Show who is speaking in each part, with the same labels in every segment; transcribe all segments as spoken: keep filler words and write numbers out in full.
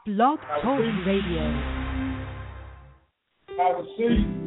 Speaker 1: Blog Talk Radio.
Speaker 2: Have a seat.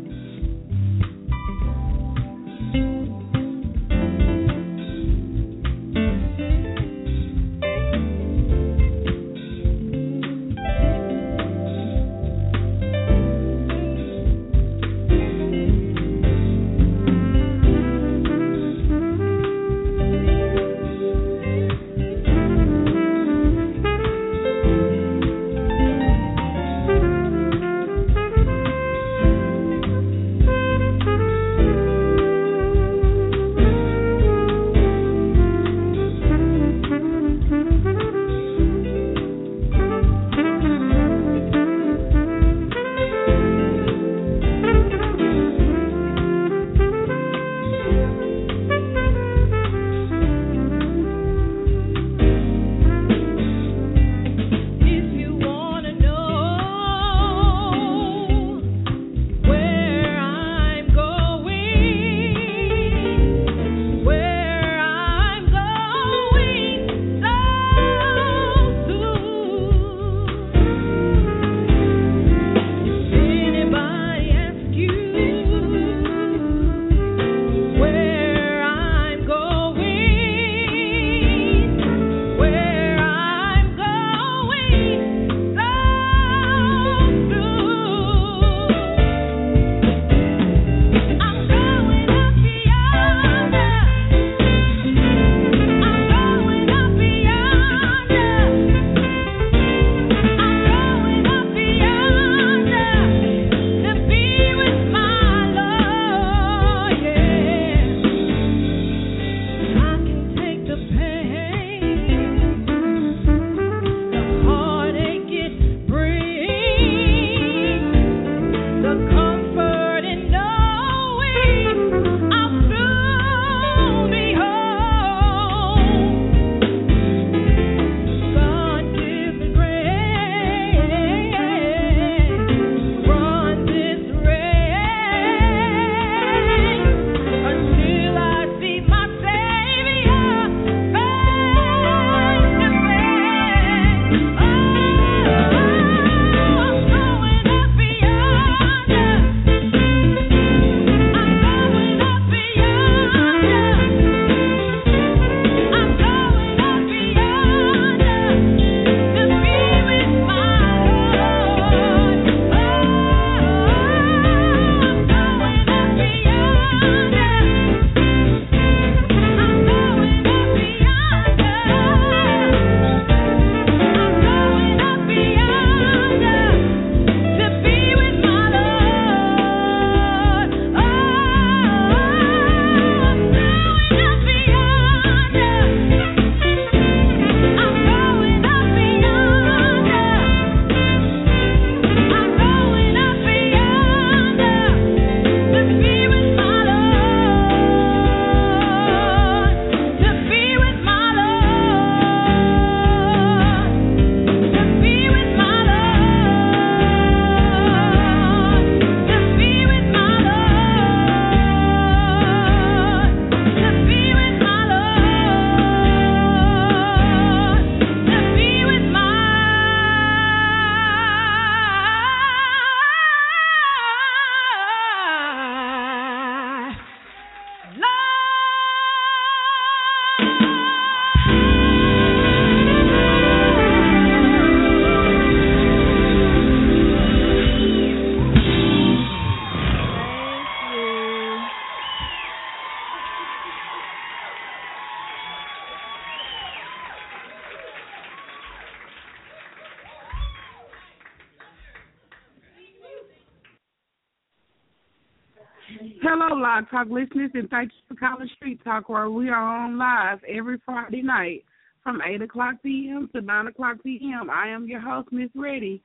Speaker 3: Hello, Live Talk listeners, and thank you for calling Street Talk, where we are on live every Friday night from eight o'clock p.m. to nine o'clock p.m. I am your host, Miss Reddy.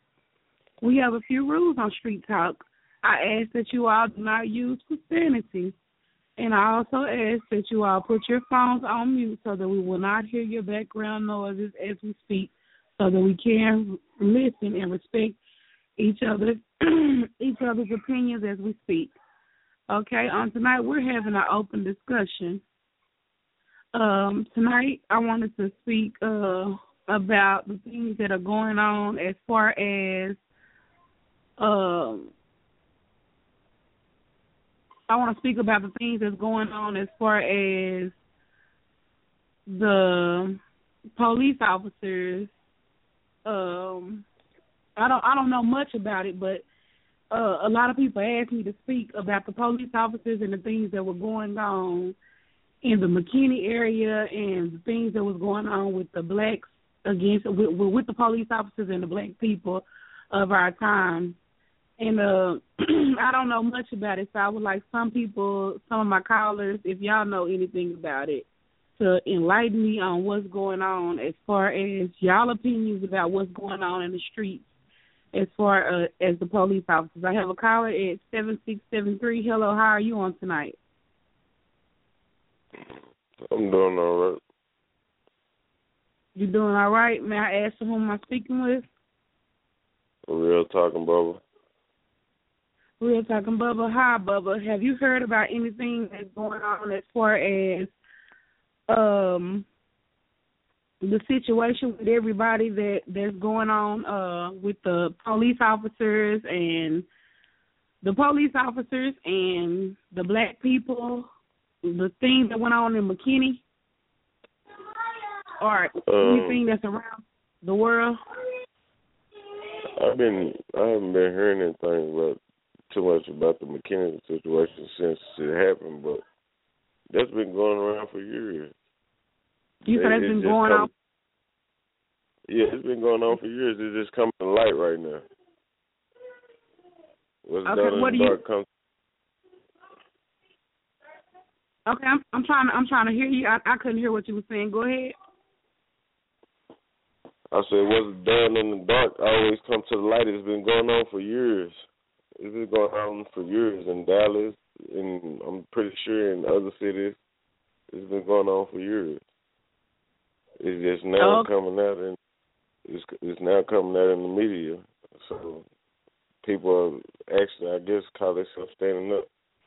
Speaker 3: We have a few rules on Street Talk. I ask that you all do not use profanity, and I also ask that you all put your phones on mute so that we will not hear your background noises as we speak, so that we can listen and respect each other, each other's opinions as we speak. Okay, on tonight we're having an open discussion. Um, tonight I wanted to speak uh, about the things that are going on as far as um. I want to speak about the things that's going on as far as the police officers. Um, I don't I don't know much about it, but uh, a lot of people asked me to speak about the police officers and the things that were going on in the McKinney area and the things that was going on with the blacks against with, with the police officers and the black people of our time. And uh, I don't know much about it, so I would like some people, some of my callers, if y'all know anything about it, to enlighten me on what's going on as far as y'all opinions about what's going on in the streets as far uh, as the police officers. I have a caller at seven six seven three. Hello, how are you on tonight?
Speaker 2: I'm doing all right.
Speaker 3: You doing all right? May I ask whom I'm speaking with?
Speaker 2: Real talking, Bubba.
Speaker 3: Real talking, Bubba. Hi, Bubba. Have you heard about anything that's going on as far as um the situation with everybody that that's going on uh with the police officers and the police officers and the black people, the things that went on in McKinney, or
Speaker 2: um,
Speaker 3: anything that's around the world?
Speaker 2: I've been I haven't been hearing anything about too much about the McKinney situation since it happened, but that's been going around for years.
Speaker 3: You said it's been going
Speaker 2: come,
Speaker 3: on?
Speaker 2: Yeah, it's been going on for years. It's just coming to light right now. What's
Speaker 3: Okay,
Speaker 2: done in
Speaker 3: what
Speaker 2: the
Speaker 3: do you?
Speaker 2: dark comes.
Speaker 3: Okay, I'm I'm trying to I'm trying to hear you. I, I couldn't hear what you were saying. Go ahead.
Speaker 2: I said what's done in the dark always comes to the light. It's been going on for years. It's been going on for years in Dallas, and I'm pretty sure in other cities. It's been going on for years. It's just now
Speaker 3: okay.
Speaker 2: coming out, and it's it's now coming out in the media. So people are actually, I guess, call themselves standing up.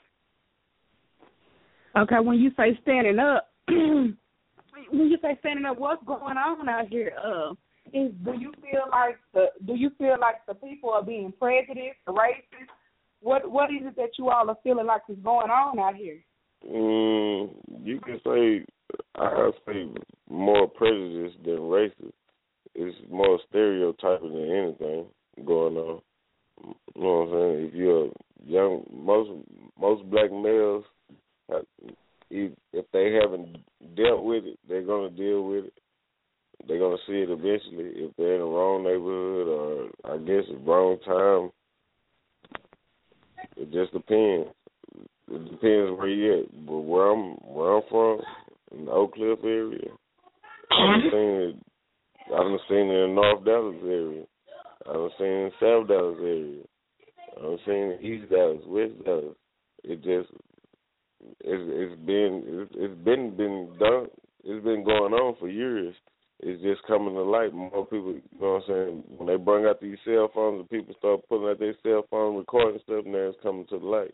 Speaker 3: Okay, when you say standing up, when you say standing up, what's going on out here? Uh, is do you feel like the do you feel like the people are being prejudiced, racist? What what is it that you all are feeling like is going on out here?
Speaker 2: Mm, you can say I say more prejudice than racist. It's more stereotyping than anything going on. You know what I'm saying? If you're young, most most black males, if they haven't dealt with it, they're gonna deal with it. They're gonna see it eventually. If they're in the wrong neighborhood or I guess the wrong time, it just depends. It depends where you at. But where I'm where I'm from, in the Oak Cliff area, I've seen it. I've seen it in North Dallas area. I've seen it in South Dallas area. I've seen it in East Dallas, West Dallas. It just it's it's been it's, it's been been done. It's been going on for years. It's just coming to light. More people, you know what I'm saying, when they bring out these cell phones and people start pulling out their cell phone, recording stuff, now it's coming to the light.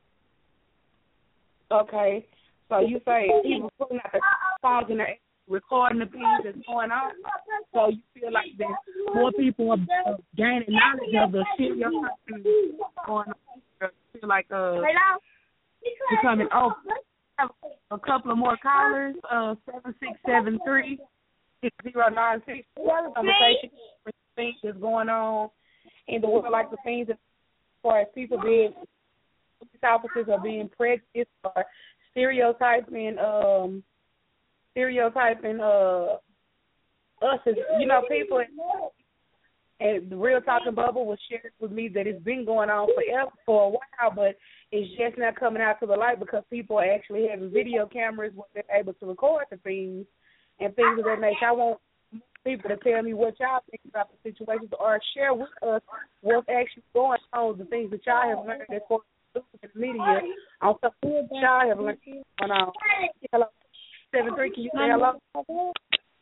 Speaker 3: Okay, so you say people pulling out their phones and they're recording the things that's going on. So you feel like that more people are gaining knowledge of the stereotypes going on. You feel like uh, becoming open. A couple of more callers, uh, seven six seven three. Zero nine six conversation with things that's going on in the world, like the things that, as far as people being, police officers are being prejudiced or stereotyping, um, stereotyping uh, us as, you know, people. And the Real Talking Bubble was shared with me that it's been going on forever, for a while, but it's just not coming out to the light because people are actually having video cameras where they're able to record the things and things of that nature. I want people to tell me what y'all think about the situations or share with us what's actually going on, the things that y'all have learned as far as the media, on something that y'all have learned going on. Hello, seven three, can you say hello?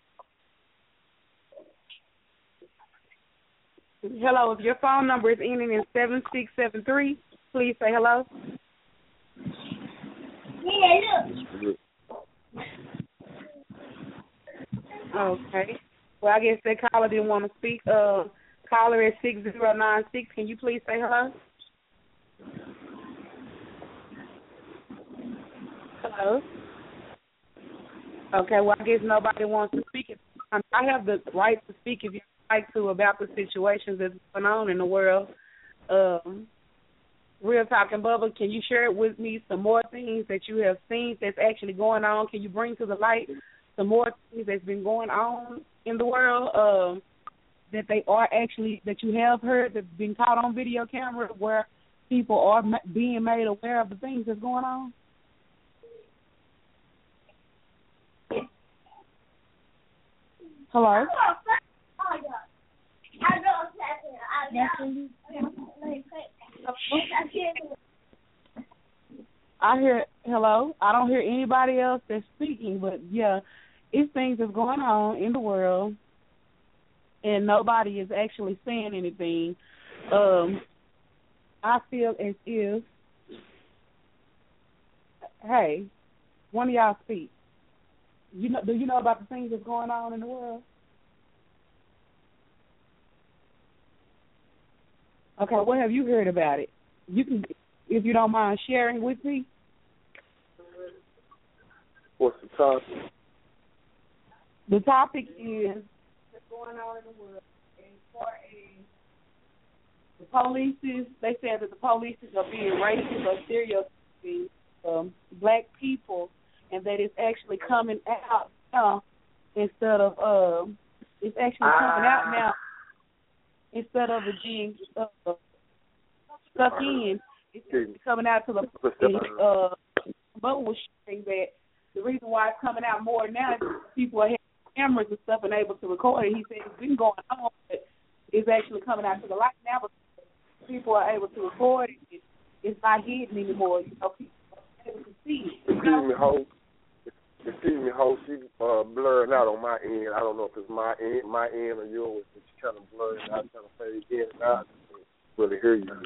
Speaker 3: Hello, if your phone number is ending in seven six seven three, please say hello. Okay. Well, I guess that caller didn't want to speak. Uh, caller at six zero nine six. Can you please say hello? Hello? Okay, well, I guess nobody wants to speak. I have the right to speak if you'd like to about the situations that's going on in the world. Um, Real Talk and Bubba, can you share with me some more things that you have seen that's actually going on? Can you bring to the light some more things that's been going on in the world um, that they are actually, that you have heard that's been caught on video camera where people are ma- being made aware of the things that's going on? Hello? I hear, hello? I don't hear anybody else that's speaking, but, yeah, it's things that's going on in the world, and nobody is actually saying anything. Um, I feel as if, hey, one of y'all speak. You know, do you know about the things that's going on in the world? Okay, what have you heard about it? You can, if you don't mind sharing with me.
Speaker 2: What's the topic?
Speaker 3: The topic is what's going on in the world as far as the police. They said that the police are being racist or stereotyping um, black people, and that it's actually coming out now instead of uh, it's actually coming out now instead of it being uh, stuck in. It's coming out to the uh, but was sharing that the reason why it's coming out more now is people are having cameras and stuff and able to record it. He said it's been going on, but it's actually coming out to the light now because people are able to record it. It's not hidden anymore. You know, people are able to see it.
Speaker 4: Excuse me, Ho. Excuse me, Ho. She uh, blurring out on my end. I don't know if it's my end, my end or yours, but she kind of blurring out, kind of fade in and out. I can't really hear you.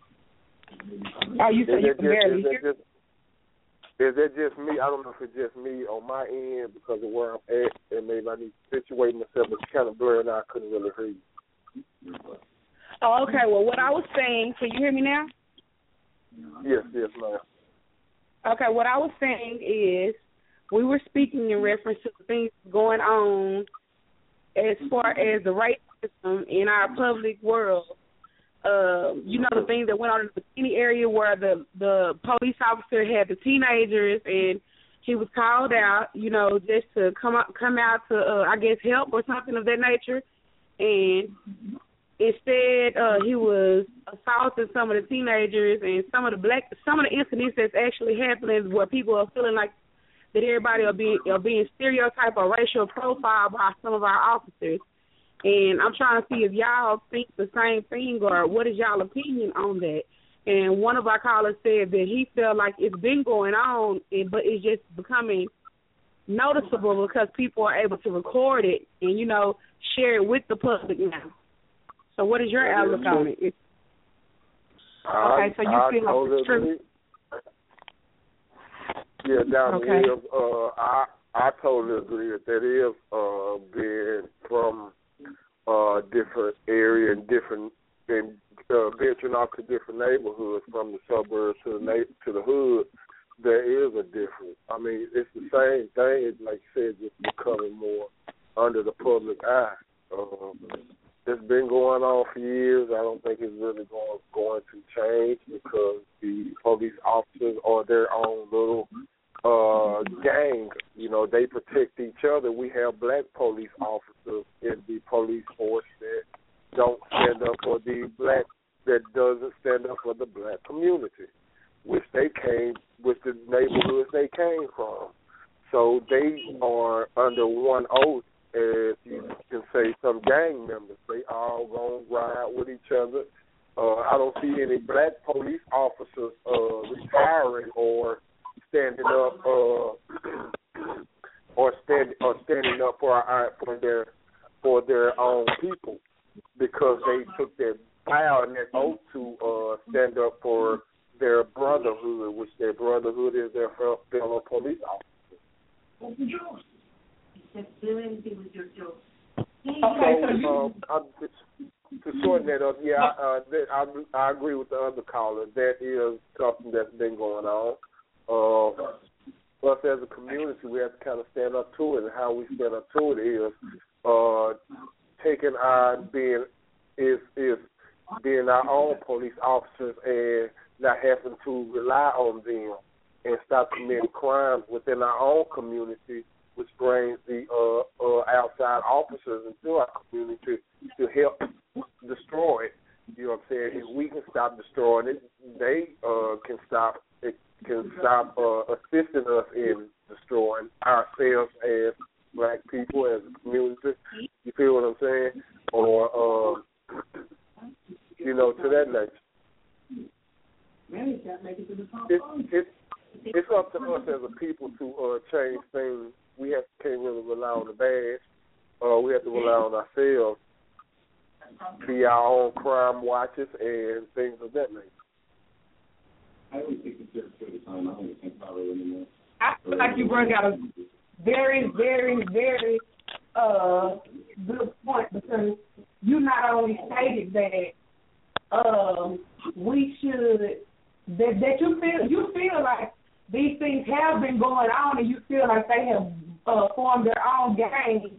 Speaker 3: Oh, you said you can barely hear?
Speaker 4: Is that just me? I don't know if it's just me on my end because of where I'm at, and maybe I need to situate myself, but it's kind of blurring out. I couldn't really hear you.
Speaker 3: Oh, okay. Well, what I was saying, can you hear me now?
Speaker 4: Yes, yes, ma'am.
Speaker 3: Okay, what I was saying is we were speaking in reference to the things going on as far as the racism in our public world. Uh, you know, the things that went on in the bikini area where the, the police officer had the teenagers and he was called out, you know, just to come out, come out to, uh, I guess, help or something of that nature. And instead, uh, he was assaulting some of the teenagers and some of the black, some of the incidents that's actually happening where people are feeling like that everybody are being, are being stereotyped or racial profiled by some of our officers. And I'm trying to see if y'all think the same thing or what is y'all opinion on that. And one of our callers said that he felt like it's been going on, but it's just becoming noticeable because people are able to record it and, you know, share it with the public now. So what is your that outlook is on it? It's,
Speaker 4: I,
Speaker 3: okay, so you
Speaker 4: I
Speaker 3: feel
Speaker 4: totally
Speaker 3: like it's true?
Speaker 4: Agree. Yeah, down
Speaker 3: okay.
Speaker 4: the uh, I I totally agree that that is uh, being from uh, different area and different and uh, venturing off to different neighborhoods from the suburbs to the na- to the hood. There is a difference. I mean, it's the same thing. It's like you said, just becoming more under the public eye. Um, it's been going on for years. I don't think it's really going going to change because the police officers are their own little uh, gang. You know, they protect each other. We have black police officers in the police force that don't stand up for the black, that doesn't stand up for the black community, which they came, with the neighborhoods they came from. So they are under one oath, as you can say, some gang members. They all gonna ride with each other. Uh, I don't see any black police officers uh, retiring or standing up uh, or stand or standing up for our, for their for their own people because they took their vow and their oath to uh, stand up for their brotherhood, which their brotherhood is their fellow police officers.
Speaker 3: Okay,
Speaker 4: so, uh, I'm, to shorten that up, yeah, uh, that, I, I agree with the other caller. That is something that's been going on. Uh, us as a community, we have to kind of stand up to it, and how we stand up to it is uh, taking our being is is being our own police officers and not having to rely on them and stop committing crimes within our own community, which brings the uh, uh, outside officers into our community to help destroy it. You know what I'm saying? If we can stop destroying it, they uh, can stop it can stop uh, assisting us in destroying ourselves as black people, as a community. You feel what I'm saying? Or, uh, you know, to that nature. It, it, it's up to us as a people to uh, change things. We have can't really rely on the badge. Uh, we have to rely on ourselves, be our own crime watchers and things of that nature.
Speaker 5: I always think it's just for the time. I don't think power anymore.
Speaker 3: I feel like you brought out a very, very, very uh, good point, because you not only stated that um, we should that that you feel you feel like these things have been going on, and you feel like they have uh, formed their own gang,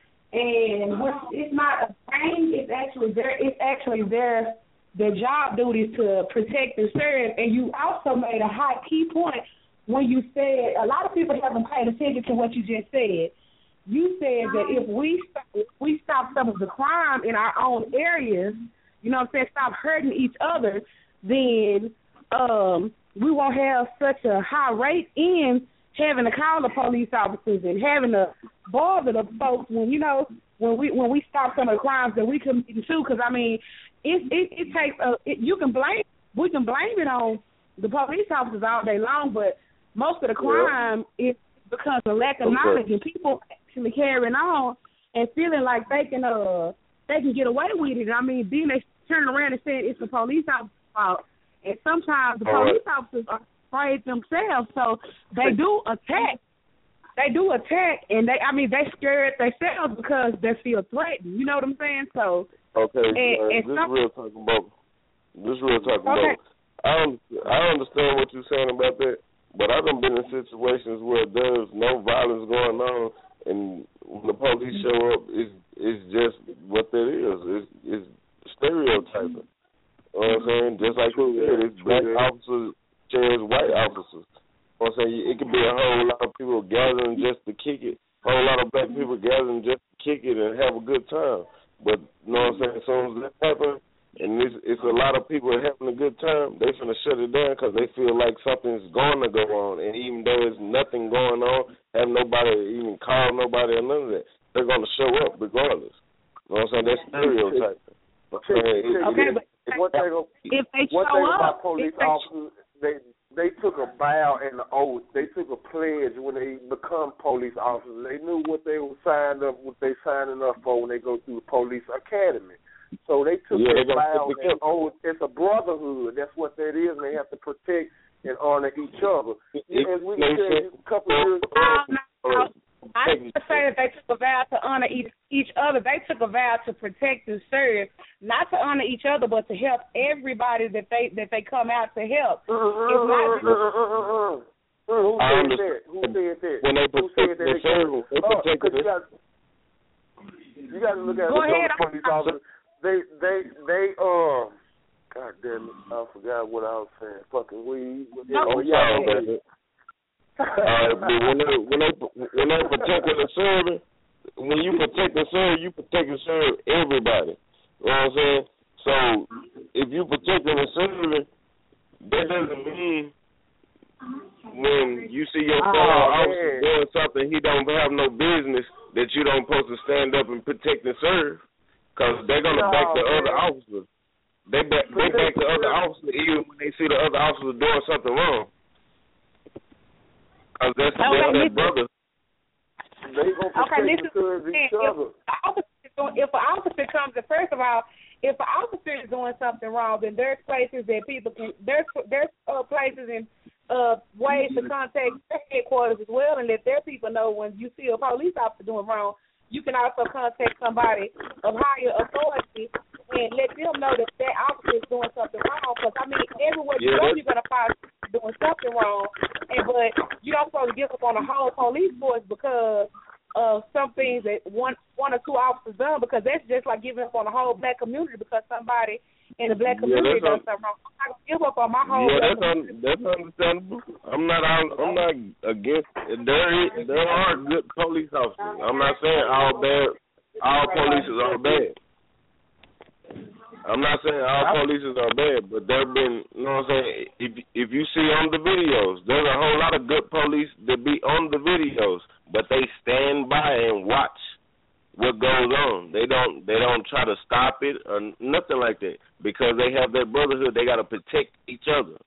Speaker 3: and which it's not a gang. It's actually their it's actually their their job duties to protect and serve. And you also made a high key point when you said, a lot of people haven't paid attention to what you just said. You said that if we stop, if we stop some of the crime in our own areas, you know what I'm saying, stop hurting each other, then um, we won't have such a high rate in having to call the police officers and having to bother the folks when, you know, when we when we stop some of the crimes that we commit too. Because, I mean, it, it, it takes, a, it, you can blame, we can blame it on the police officers all day long, but most of the crime yeah. is because of lack of okay. knowledge and people actually carrying on and feeling like they can uh they can get away with it. I mean, then they turn around and say it's the police officer's fault, and sometimes the police right. officers are afraid themselves, so they do attack. They do attack, and they I mean they scared themselves because they feel threatened. You know what I'm saying? So
Speaker 2: okay,
Speaker 3: and,
Speaker 2: uh,
Speaker 3: and
Speaker 2: this
Speaker 3: some,
Speaker 2: real talking about this real talking
Speaker 3: okay.
Speaker 2: about. I I understand what you're saying about that. But I've been in situations where there's no violence going on, and when the police show up, it's, it's just what that is. It's, it's stereotyping. You know what I'm saying? Just like you said, it's black officers, sheriffs, white officers. You know what I'm saying? It could be a whole lot of people gathering just to kick it, a whole lot of black people gathering just to kick it and have a good time. But, you know what I'm saying, as soon as that happens, and it's, it's a lot of people having a good time, they finna shut it down because they feel like something's going to go on. And even though there's nothing going on, have nobody even call nobody or none of that, they're going to show up regardless. You know what I'm saying? That's stereotyping.
Speaker 3: Okay, but
Speaker 4: one thing,
Speaker 3: if they
Speaker 4: one
Speaker 3: show
Speaker 4: thing
Speaker 3: up,
Speaker 4: about police
Speaker 3: if they
Speaker 4: officers, they they took a vow and an oath. They took a pledge when they become police officers. They knew what they were signed up, what they signing up for when they go through the police academy. So they took
Speaker 2: yeah,
Speaker 4: a vow and oath. It's a brotherhood. That's what that is, and they have to protect and honor each other. As we said a couple of years ago.
Speaker 3: I didn't say that they took a vow to honor each, each other. They took a vow to protect and serve, not to honor each other, but to help everybody that they that they come out to help. It's not just,
Speaker 4: Who said that? Who said that?
Speaker 2: When they
Speaker 4: Who said that?
Speaker 2: They serve, they protect
Speaker 4: oh, you got you got to look at
Speaker 3: Go
Speaker 4: the
Speaker 3: ahead.
Speaker 4: police officers. They they they uh. God damn it! I forgot what I was saying. Fucking weed.
Speaker 2: Oh, yeah, baby. Uh, but when they when they when they protect and serve, when you protect and serve, you protect and serve everybody. You know what I'm saying? So if you protect and serve, that doesn't mean when you see your fellow oh, officer doing something he don't have no business that you don't supposed to stand up and protect and serve, because they're gonna no, back the man. other officers. They back they back the other officers even when they see the other officers doing something wrong. Cause that's,
Speaker 3: okay,
Speaker 2: that's their brother.
Speaker 4: They gonna protect
Speaker 3: okay,
Speaker 4: and serve each
Speaker 3: if,
Speaker 4: other.
Speaker 3: If an officer comes, in, first of all, if an officer is doing something wrong, then there's places that people can there's there's uh, places and uh, ways to contact their headquarters as well, and let their people know when you see a police officer doing wrong.
Speaker 6: you can also contact somebody of higher authority and let them know that that officer is doing something wrong. Because, I mean, everywhere you
Speaker 2: Yeah,
Speaker 6: go,
Speaker 2: that's-
Speaker 6: you're going to find doing something wrong. And But you don't supposed to give up on the whole police force because of some things that one one or two officers done, because that's just like giving up on the whole black community because somebody in the black community
Speaker 2: yeah,
Speaker 6: does something wrong. I'm not going to give up on my whole
Speaker 2: Yeah,
Speaker 6: black
Speaker 2: that's un, that's understandable. I'm not I'm not against. There is, there are good police officers. I'm not saying all bad. All police are bad. I'm not saying all police are bad, but there've been, you know what I'm saying. If if you see on the videos, there's a whole lot of good police that be on the videos, but they stand by and watch what goes on. They don't they don't try to stop it or nothing like that because they have their brotherhood. They got to protect each other.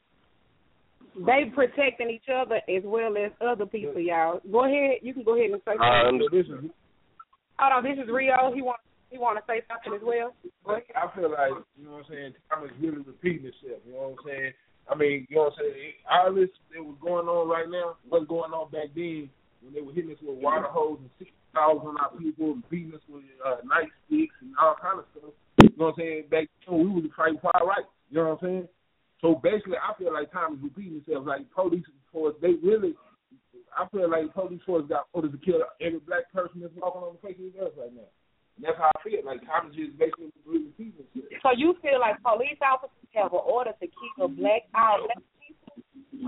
Speaker 6: They protecting each other as well as other people, y'all. Go ahead. You can go ahead and say
Speaker 2: I
Speaker 6: something. Hold on. This is Rio. He want he want to say something as well. Go ahead.
Speaker 7: I feel like, you know what I'm saying, time is really repeating itself. You know what I'm saying? I mean, you know what I'm saying? All this that was going on right now, what's going on back then when they were hitting us with water hoses and six thousand on our people and beating us with uh, nightsticks and all kind of stuff. You know what I'm saying? Back then, we was fighting for our rights. You know what I'm saying? So basically, I feel like time is repeating itself. Like police force, they really, I feel like police force got orders to kill every black person that's walking on the face of the earth right now. And that's how I feel. Like time is just basically repeating itself.
Speaker 6: So you feel like police officers have an order to keep a black our black people?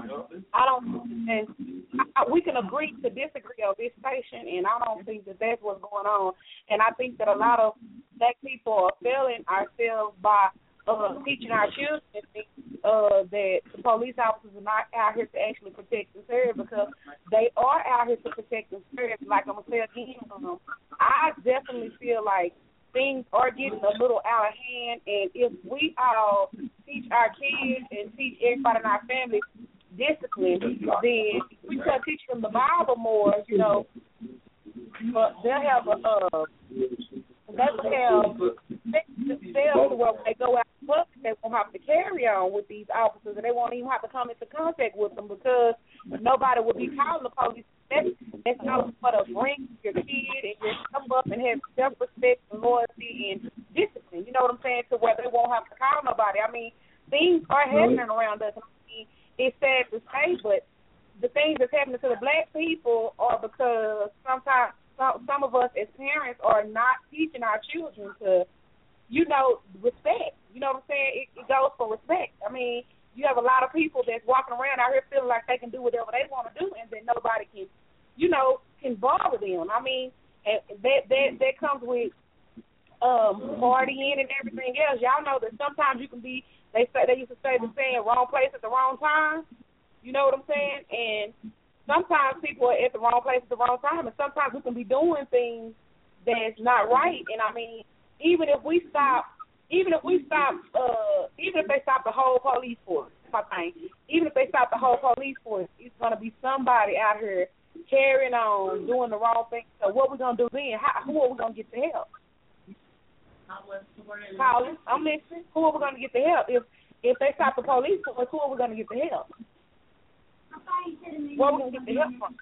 Speaker 6: I don't, and I, we can agree to disagree on this station, and I don't think that that's what's going on. And I think that a lot of black people are failing ourselves by uh, teaching our children uh, that the police officers are not out here to actually protect and serve, because they are out here to protect and serve. Like I'm going to say again, um, I definitely feel like things are getting a little out of hand, and if we all teach our kids and teach everybody in our family discipline, then we start teaching them the Bible more, you know, but they'll have a, uh, they will have themselves where when they go out in public, they won't have to carry on with these officers, and they won't even have to come into contact with them because nobody will be calling the police. That's, that's not but to bring your kid and just come up and have self-respect and loyalty and discipline, you know what I'm saying, to where they won't have to call nobody. I mean, things are happening around us. I mean, it's sad to say, but the things that's happening to the black people are because sometimes some, some of us as parents are not teaching our children to, you know, respect. You know what I'm saying? It, it goes for respect. I mean, you have a lot of people that's walking around out here feeling like they can do whatever they want to do, and then nobody can, you know, can bother them. I mean, and that that that comes with um, partying and everything else. Y'all know that sometimes you can be. They say they used to say the saying, "Wrong place at the wrong time." You know what I'm saying? And sometimes people are at the wrong place at the wrong time, and sometimes we can be doing things that's not right. And I mean, even if we stop. Even if we stop, uh, even if they stop the whole police force, I think, even if they stop the whole police force, it's going to be somebody out here carrying on, doing the wrong thing. So what we going to do then? How, who are we going to get the help? Colin, I'm listening. Who are we going to get the help? If if they stop the police force, who are we going to get the help? Where are we going to get the help from?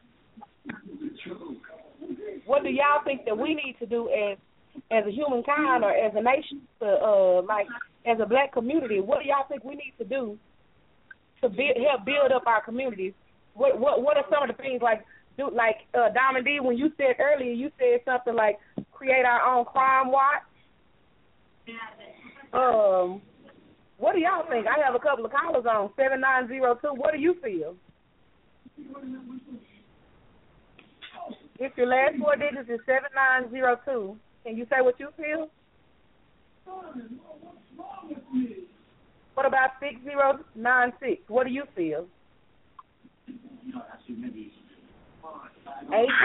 Speaker 6: What do y'all think that we need to do as as a humankind or as a nation, to, uh, like as a black community? What do y'all think we need to do to build, help build up our communities? What what what are some of the things like do like uh, Diamond D, when you said earlier, you said something like create our own crime watch. Um, what do y'all think? I have a couple of callers on seven nine zero two. What do you feel? If your last four digits is seven nine zero two. Can you say what you feel? What about six zero nine six? What do you feel? Eight.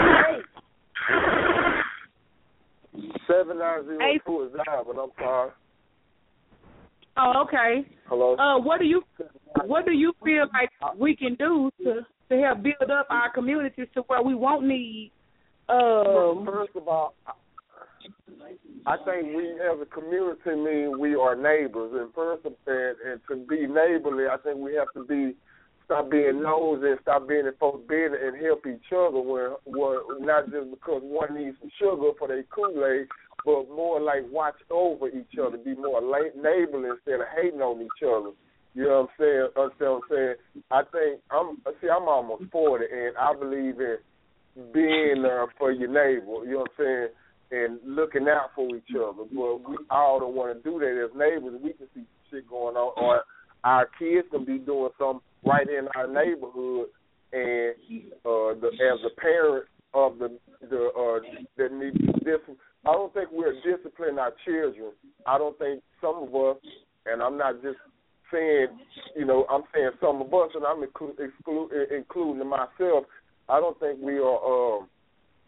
Speaker 4: Seven nine zero two is down, but I'm sorry.
Speaker 6: Oh, okay.
Speaker 4: Hello.
Speaker 6: Uh, what do you what do you feel like we can do to to help build up our communities to where we won't need? Um,
Speaker 4: First of all, I think we as a community mean we are neighbors, and first of and, and to be neighborly, I think we have to be stop being nosy and stop being in folks' business and help each other. When, when not just because one needs some sugar for their Kool-Aid, but more like watch over each other, be more neighborly instead of hating on each other. You know what I'm saying? Understand what I'm saying? I think I'm see I'm almost forty, and I believe in being there for your neighbor. You know what I'm saying? And looking out for each other. But we all don't want to do that as neighbors. We can see shit going on, or our kids can be doing something right in our neighborhood, and uh, the, as a parent of the the uh, that need to discipline. I don't think we're disciplining our children. I don't think some of us, and I'm not just saying, you know, I'm saying some of us, and I'm inclu- exclu- including myself. I don't think we are. Um,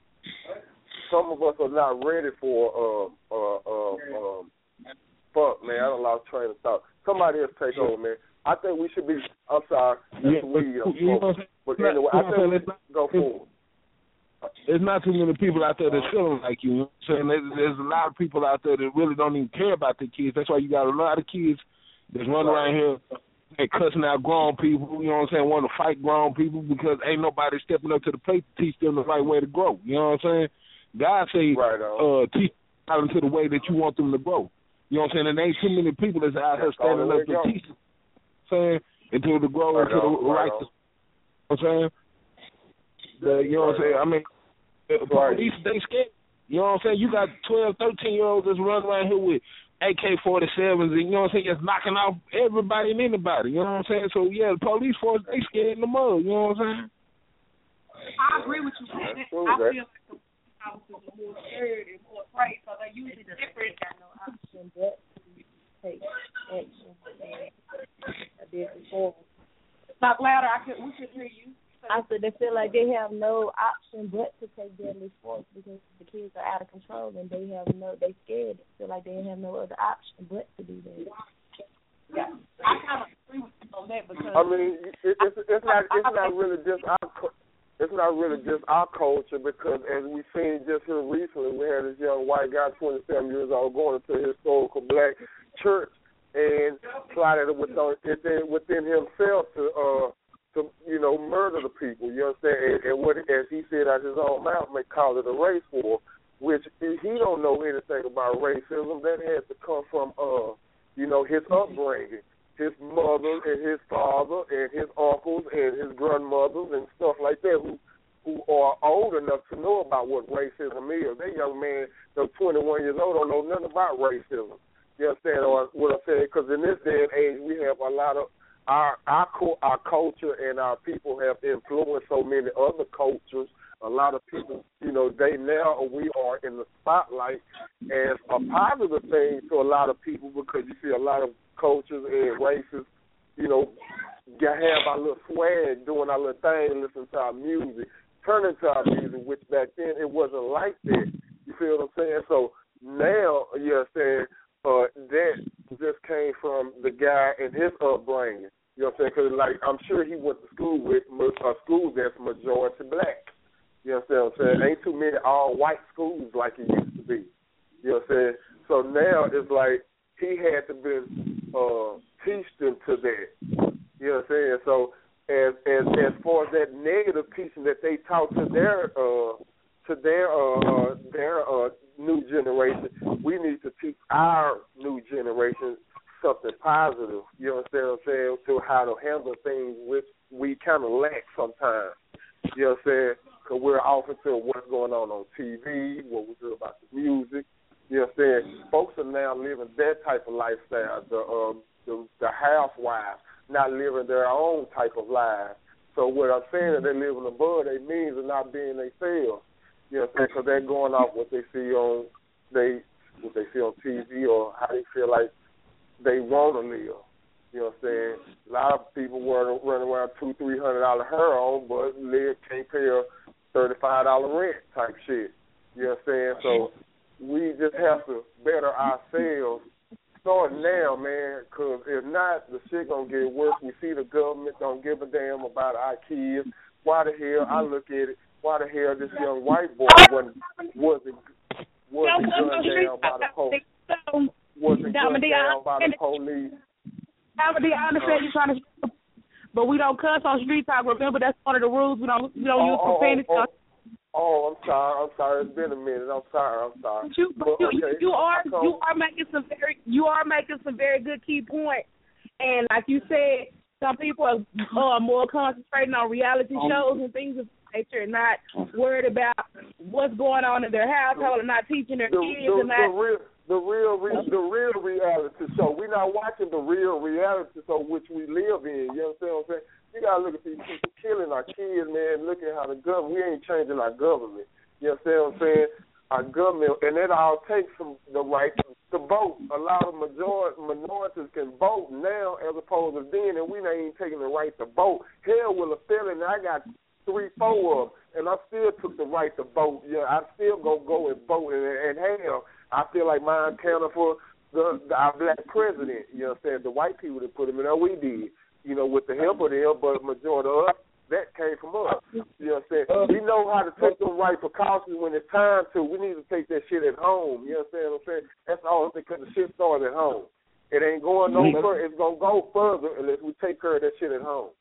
Speaker 4: some of us are not ready for. Uh, uh, uh, um, fuck, man, I don't lost train of thought. Somebody else take over, man. I think we should be. I'm sorry,
Speaker 7: yeah,
Speaker 4: we.
Speaker 7: But, you know,
Speaker 4: but anyway, I think we should go forward.
Speaker 7: There's not too many people out there that's feeling like you. You know what I'm saying? There's, there's a lot of people out there that really don't even care about their kids. That's why you got a lot of kids that's running around here and cussing out grown people, you know what I'm saying, want to fight grown people because ain't nobody stepping up to the plate to teach them the right way to grow. You know what I'm saying? God say,
Speaker 4: right
Speaker 7: uh, teach them to the way that you want them to grow. You know what I'm saying? And there ain't too many people that's out here standing up to go. teach them, saying, until the grow
Speaker 4: right
Speaker 7: into the
Speaker 4: right.
Speaker 7: right. You know what I'm saying? The, you know what I'm saying? I mean, the
Speaker 4: right.
Speaker 7: police, they scared. You know what I'm saying? You got twelve, thirteen-year-olds that's running around here with A K forty-sevens and, you know what I'm saying, just knocking off everybody and anybody. You know what I'm saying? So, yeah, the police force, they scared in the mud. You know what I'm saying?
Speaker 6: I agree with you. I feel like the officers are more scared and more afraid, so they use it different.
Speaker 1: Got no option but to take action. I did before.
Speaker 6: Talk louder. I could. We could hear you.
Speaker 1: I said they feel like they have no option but to take deadly force because the kids are out of control and they have no. They scared. They feel like they have no other option but to do that.
Speaker 6: Yeah, I kind of agree with you on that because
Speaker 4: I mean, it, it's it's not it's not really just our it's not really just our culture because as we seen just here recently, we had this young white guy, twenty-seven years old, going into a historical black church and plotted within within himself to uh to you know murder the people. You understand? And, and what as he said out his own mouth, may call it a race war, which he don't know anything about racism. That had to come from uh. you know, his upbringing, his mother and his father and his uncles and his grandmothers and stuff like that who who are old enough to know about what racism is. That young man, those twenty-one years old, don't know nothing about racism. You understand what I'm saying? Because in this day and age, we have a lot of, our, our, our culture and our people have influenced so many other cultures. A lot of people, you know, they now, we are in the spotlight as a positive thing to a lot of people because you see a lot of cultures and races, you know, have our little swag, doing our little thing, listening to our music, turning to our music, which back then it wasn't like that. You feel what I'm saying? So now, you understand, uh, that just came from the guy and his upbringing. You know what I'm saying? Because, like, I'm sure he went to school with a school that's majority black. You know what I'm saying? Ain't too many all-white schools like it used to be. You know what I'm saying? So now it's like he had to be uh, teach them to that. You know what I'm saying? So as as as far as that negative teaching that they taught to their uh, to their uh, uh, their uh, new generation, we need to teach our new generation something positive. You understand what I'm saying? To how to handle things which we kind of lack sometimes. You know what I'm saying? Because we're often to what's going on on T V, what we hear about the music. You know what I'm saying? Folks are now living that type of lifestyle. The um, the, the housewives not living their own type of life. So what I'm saying is they're living above their means and not being themselves. You know what I'm saying? Because they're going off what they see on they what they see on T V or how they feel like they want to live. You know what I'm saying? A lot of people were running around two, three hundred dollar hair on, but live can't pay a thirty-five dollar rent type shit. You know what I'm saying? So we just have to better ourselves. Start now, man, because if not, the shit gonna get worse. We see the government don't give a damn about our kids. Why the hell? I look at it. Why the hell this young white boy wasn't wasn't wasn't gunned down by the police? Wasn't gunned down by the police?
Speaker 3: How would I understand you trying to but we don't cuss on Street Talk. Remember, that's one of the rules. We don't we don't
Speaker 4: Oh,
Speaker 3: use
Speaker 4: oh,
Speaker 3: profanity.
Speaker 4: oh, oh. Oh, I'm sorry. I'm sorry. It's been a minute. I'm sorry. I'm sorry.
Speaker 3: But you, but
Speaker 4: Well,
Speaker 3: you,
Speaker 4: okay.
Speaker 3: you are
Speaker 4: I told-
Speaker 3: you are making some very you are making some very good key points. And like you said, some people are uh, more concentrating on reality shows and things of that nature, and not worried about what's going on in their household and not teaching their
Speaker 4: the,
Speaker 3: kids
Speaker 4: the,
Speaker 3: and not.
Speaker 4: the real, the real, re, the real reality show. We're not watching the real reality show which we live in. You understand what I'm saying? You gotta look at these people killing our kids, man. Look at how the government. We ain't changing our government. You understand what I'm saying? Our government, and that all takes from the right to vote. A lot of majority minorities can vote now as opposed to then, and we ain't even taking the right to vote. Hell with a felon, I got three, four of them, and I still took the right to vote. Yeah, I still go go and vote, and, and hell, I feel like mine counted for the, the our black president. You know what I'm saying? The white people that put him in there, we did. You know, with the help of them, but majority of us, that came from us. You know what I'm saying? We know how to take the right precautions when it's time to. We need to take that shit at home. You understand what I'm saying? That's all because the shit started at home. It ain't going no further. It's going to go further unless we take care of that shit at home.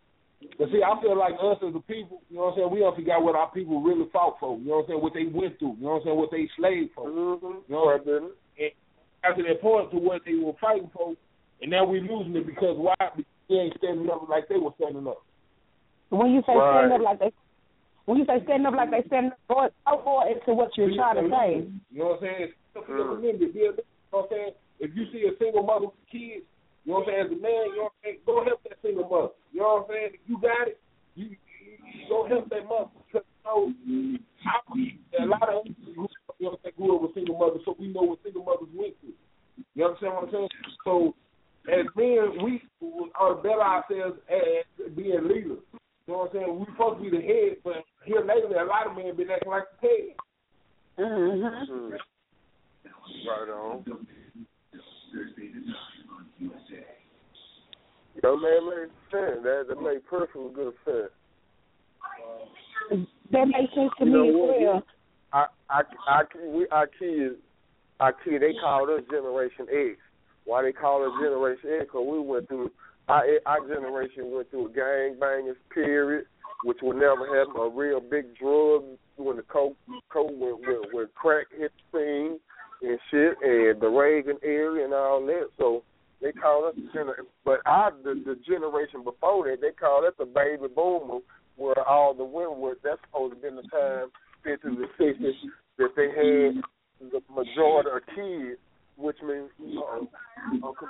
Speaker 7: But see, I feel like us as a people, you know what I'm saying, we don't forget what our people really fought for. You know what I'm saying? What they went through. You know what I'm saying? What they slaved for.
Speaker 4: Mm-hmm.
Speaker 7: You know what I'm saying? And after that point to what they were fighting for, and now we're losing it because why? Because they ain't standing up like they were standing up.
Speaker 3: When you say
Speaker 4: Right.
Speaker 3: stand up like they, when you say stand up like they stand up, go go into what you're trying to say.
Speaker 7: You know what I'm saying? It's something to remember. You know what I'm saying? If you see a single mother with kids, you know what I'm saying, as a man, you know what I'm saying, go help that single mother. You know what I'm saying? If you got it, you, you, you go help that mother. Because, you know, I, a lot of us, you know what I'm saying, grew up with single mothers, so we know what single mothers went through. You understand what I'm saying? So, as men, we are better ourselves as being leaders. You know what I'm saying? We're supposed to be the head, but here lately, a lot of men been acting like the head.
Speaker 3: Mm-hmm.
Speaker 4: Right on. Yo, man, made sense. That, that made perfectly good sense.
Speaker 3: That makes sense to
Speaker 4: You
Speaker 3: me
Speaker 4: know
Speaker 3: as
Speaker 4: what?
Speaker 3: well.
Speaker 4: Our, our, our, we, our kids, our kids, they called us Generation X. Why they call us Generation X? Because we went through, our, our generation went through a gang bangers period, which would never have a real big drug when the coke, coke when, when, when crack hit the scene and shit, and the Reagan era and all that. So they call us, but our the, the generation before that, they call us the baby boomer, where all the women were. That's supposed to be the time, fifties and sixties, that they had the majority of kids, which means, uh, uh,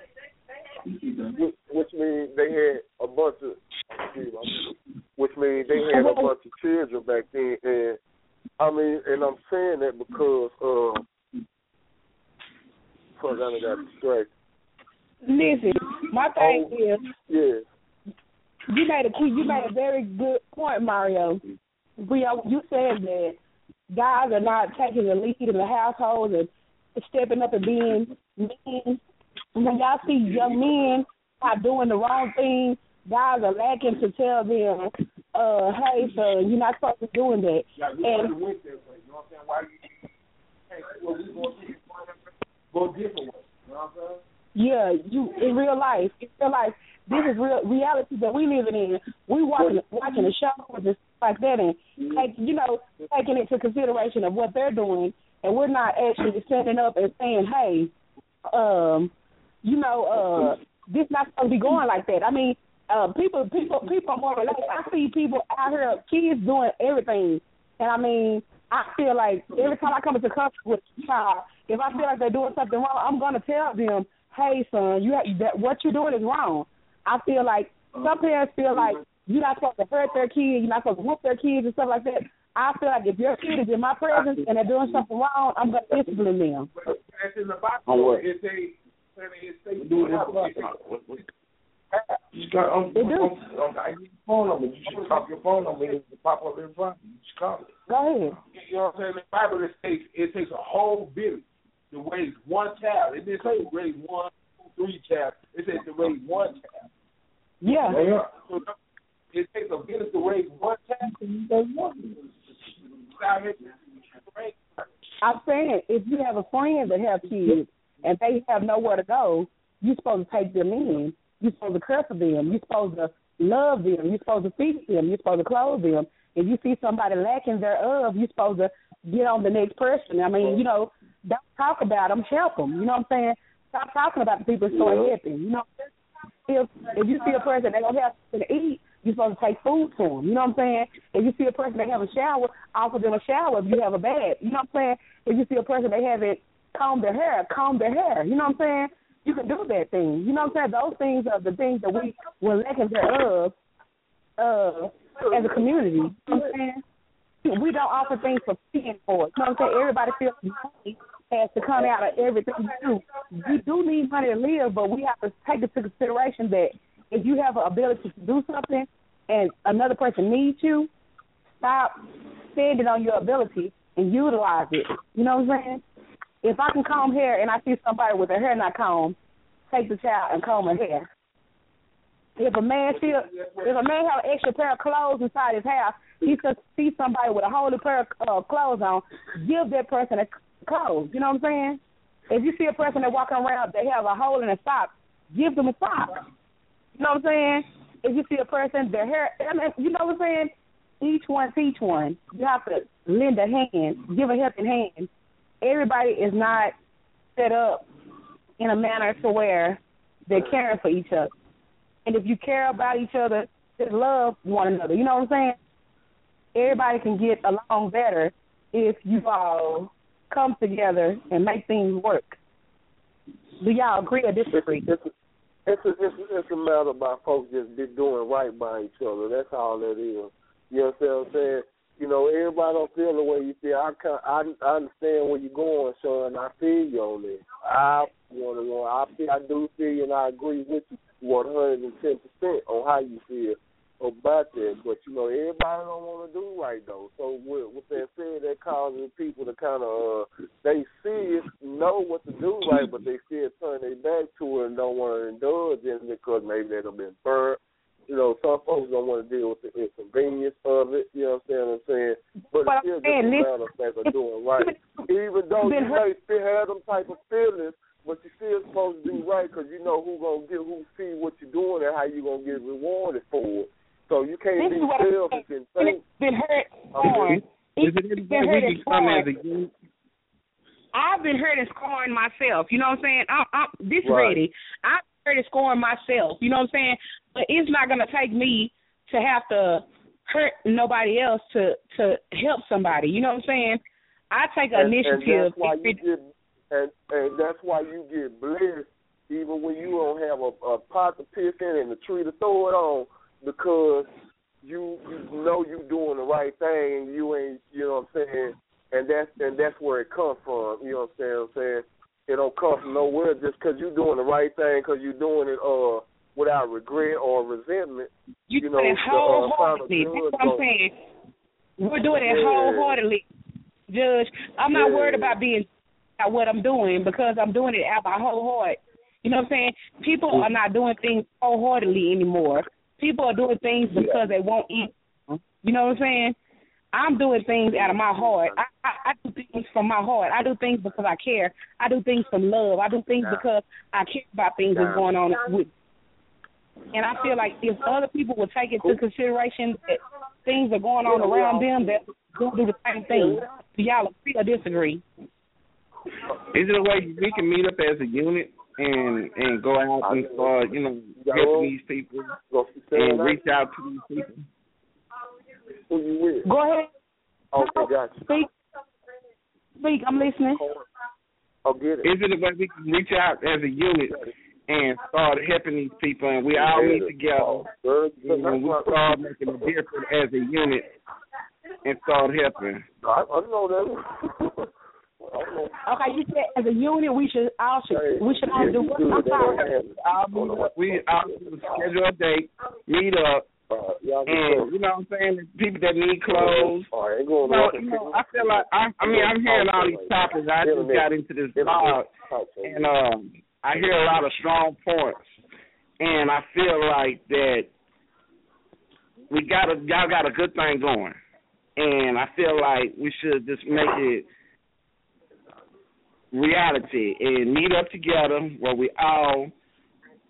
Speaker 4: which means they had a bunch of, which means they had a bunch of children back then, and I mean, and I'm saying that because, uh, because I got distracted.
Speaker 3: Listen, my thing
Speaker 4: Oh,
Speaker 3: is,
Speaker 4: yeah.
Speaker 3: you made a key, you made a very good point, Mario. We are, you said that guys are not taking the lead in the household and stepping up and being men. When y'all see young men are doing the wrong thing, guys are lacking to tell them, uh, hey, son, you're not supposed to be doing that.
Speaker 7: Like we
Speaker 3: And
Speaker 7: and, went that way. You know what I'm saying? Why you can't well, we going to go different way. You know what I'm saying?
Speaker 3: yeah, you in real life, in real life, this is real reality that we living in. We watching watching the show and stuff like that, and take, you know, taking into consideration of what they're doing, and we're not actually standing up and saying, hey, um, you know, uh, this not supposed to be going like that. I mean, uh, people, people, people are more relaxed. I see people out here, kids doing everything, and I mean, I feel like every time I come into contact with a child, if I feel like they're doing something wrong, I'm gonna tell them, hey, son, you have, that what you're doing is wrong. I feel like some parents feel like you're not supposed to hurt their kids, you're not supposed to whoop their kids and stuff like that. I feel like if your kid is in my presence and they're doing something wrong, I'm going to discipline them.
Speaker 7: But that's in the Bible. It's a, it's a, do it in the Bible. You got on
Speaker 3: They do.
Speaker 7: on your phone number. You should call your phone number. It pop up in front. You just call it.
Speaker 3: Go ahead.
Speaker 7: You know what I'm saying? In the Bible, it takes it takes a whole village to raise one child. It didn't say to raise one, two, three child. It says to raise one child.
Speaker 3: Yeah.
Speaker 7: Yeah. So it takes a village to raise one child. There's one.
Speaker 3: I'm saying if you have a friend that have kids and they have nowhere to go, you're supposed to take them in. You're supposed to care for them. You're supposed to love them. You're supposed to feed them. You're supposed to clothe them. If you see somebody lacking thereof, you're supposed to get on the next person. I mean, you know, don't talk about them, help them. You know what I'm saying? Stop talking about the people who are helping. You know, if if you see a person that don't have something to eat, you're supposed to take food to them. You know what I'm saying? If you see a person that have a shower, offer them a shower if you have a bath. You know what I'm saying? If you see a person that haven't combed their hair, comb their hair. You know what I'm saying? You can do that thing. You know what I'm saying? Those things are the things that we were lacking thereof uh, as a community. You know what I'm saying? We don't offer things for paying for it. You know what I'm saying? Everybody feels money has to come out of everything you do. You do need money to live, but we have to take into consideration that if you have an ability to do something and another person needs you, stop standing on your ability and utilize it. You know what I'm saying? If I can comb hair and I see somebody with their hair not combed, take the child and comb her hair. If a man feel, if a man have an extra pair of clothes inside his house, he could see somebody with a whole new pair of uh, clothes on, give that person a clothes. You know what I'm saying? If you see a person that walking around, they have a hole in a sock, give them a sock. You know what I'm saying? If you see a person, their hair, I mean, you know what I'm saying? Each one teach one. You have to lend a hand, give a helping hand. Everybody is not set up in a manner to where they're caring for each other. And if you care about each other, just love one another. You know what I'm saying? Everybody can get along better if you all come together and make things work. Do y'all agree or disagree?
Speaker 4: It's a, it's a, it's a, it's a matter about folks just be doing right by each other. That's all that is. You know what I'm saying? You know, everybody don't feel the way you feel. I can, I, I understand where you're going, son. I feel you on this. I want to know. I feel, I do feel you, and I agree with you one hundred ten percent on how you feel about that. But you know, everybody don't want to do right though. So with, with that said, that causes people to kind of uh, they see it, know what to do right, but they still turn their back to it and don't want to indulge in it because maybe they've been burnt. You know, some folks don't want to deal with the inconvenience of it, you know what I'm saying? But it's still just a matter of fact of doing right. Even though you may still have them type of feelings, but you're still supposed to do right because you know who's going to get, who see what you're doing and how you're going to get rewarded for it. So you can't
Speaker 3: this
Speaker 4: be selfish and think.
Speaker 3: It's been hurt scorn.
Speaker 8: Is it any way we can come as a unit?
Speaker 3: I've been hurt and scorned myself. You know what I'm saying? I'm, I'm this
Speaker 4: Right.
Speaker 3: ready. I've hurt and scorned myself. You know what I'm saying? But it's not going to take me to have to hurt nobody else to, to help somebody. You know what I'm saying? I take an
Speaker 4: and,
Speaker 3: initiative.
Speaker 4: And that's, why you get, and, and that's why you get blessed even when you don't have a, a pot to piss in and a tree to throw it on, because you you know you doing the right thing and you ain't, you know what I'm saying, and that's and that's where it comes from. You know what I'm saying? I'm saying it don't come from nowhere just because you're doing the right thing, because you're doing it uh without regret or resentment.
Speaker 3: You,
Speaker 4: you
Speaker 3: know,
Speaker 4: know,
Speaker 3: it wholeheartedly.
Speaker 4: uh,
Speaker 3: That's what I'm saying. We're doing it
Speaker 4: yeah.
Speaker 3: wholeheartedly, Judge. I'm not
Speaker 4: yeah.
Speaker 3: worried about being about what I'm doing because I'm doing it out my whole heart. You know what I'm saying? People are not doing things wholeheartedly anymore. People are doing things because they won't eat. You know what I'm saying? I'm doing things out of my heart. I, I, I do things from my heart. I do things because I care. I do things from love. I do things because I care about things that's going on with. And I feel like if other people would take into consideration that things are going on around them, that they'll do the same thing. Do y'all agree or disagree?
Speaker 8: Is it a way we can meet up as a unit and and go out and start, you know, helping these people and reach out to these people?
Speaker 4: Who you with?
Speaker 3: Go ahead.
Speaker 4: Okay, got you.
Speaker 3: Speak. Speak. I'm listening.
Speaker 4: I'll get it.
Speaker 8: Is it a way we can reach out as a unit and start helping these people, and we all meet together, and we start making a difference as a unit and start helping?
Speaker 4: I, I know that.
Speaker 3: Okay, you said as a unit we should all should we should all do what? I'm sorry.
Speaker 8: We all schedule a date, meet up,
Speaker 4: uh,
Speaker 8: and you know what I'm saying. People that need clothes.
Speaker 4: Right,
Speaker 8: you know, you know, I feel like I, I mean I'm hearing all these topics. I just got into this blog, and um, I hear a lot of strong points, and I feel like that we got a y'all got a good thing going, and I feel like we should just make it reality and meet up together where we all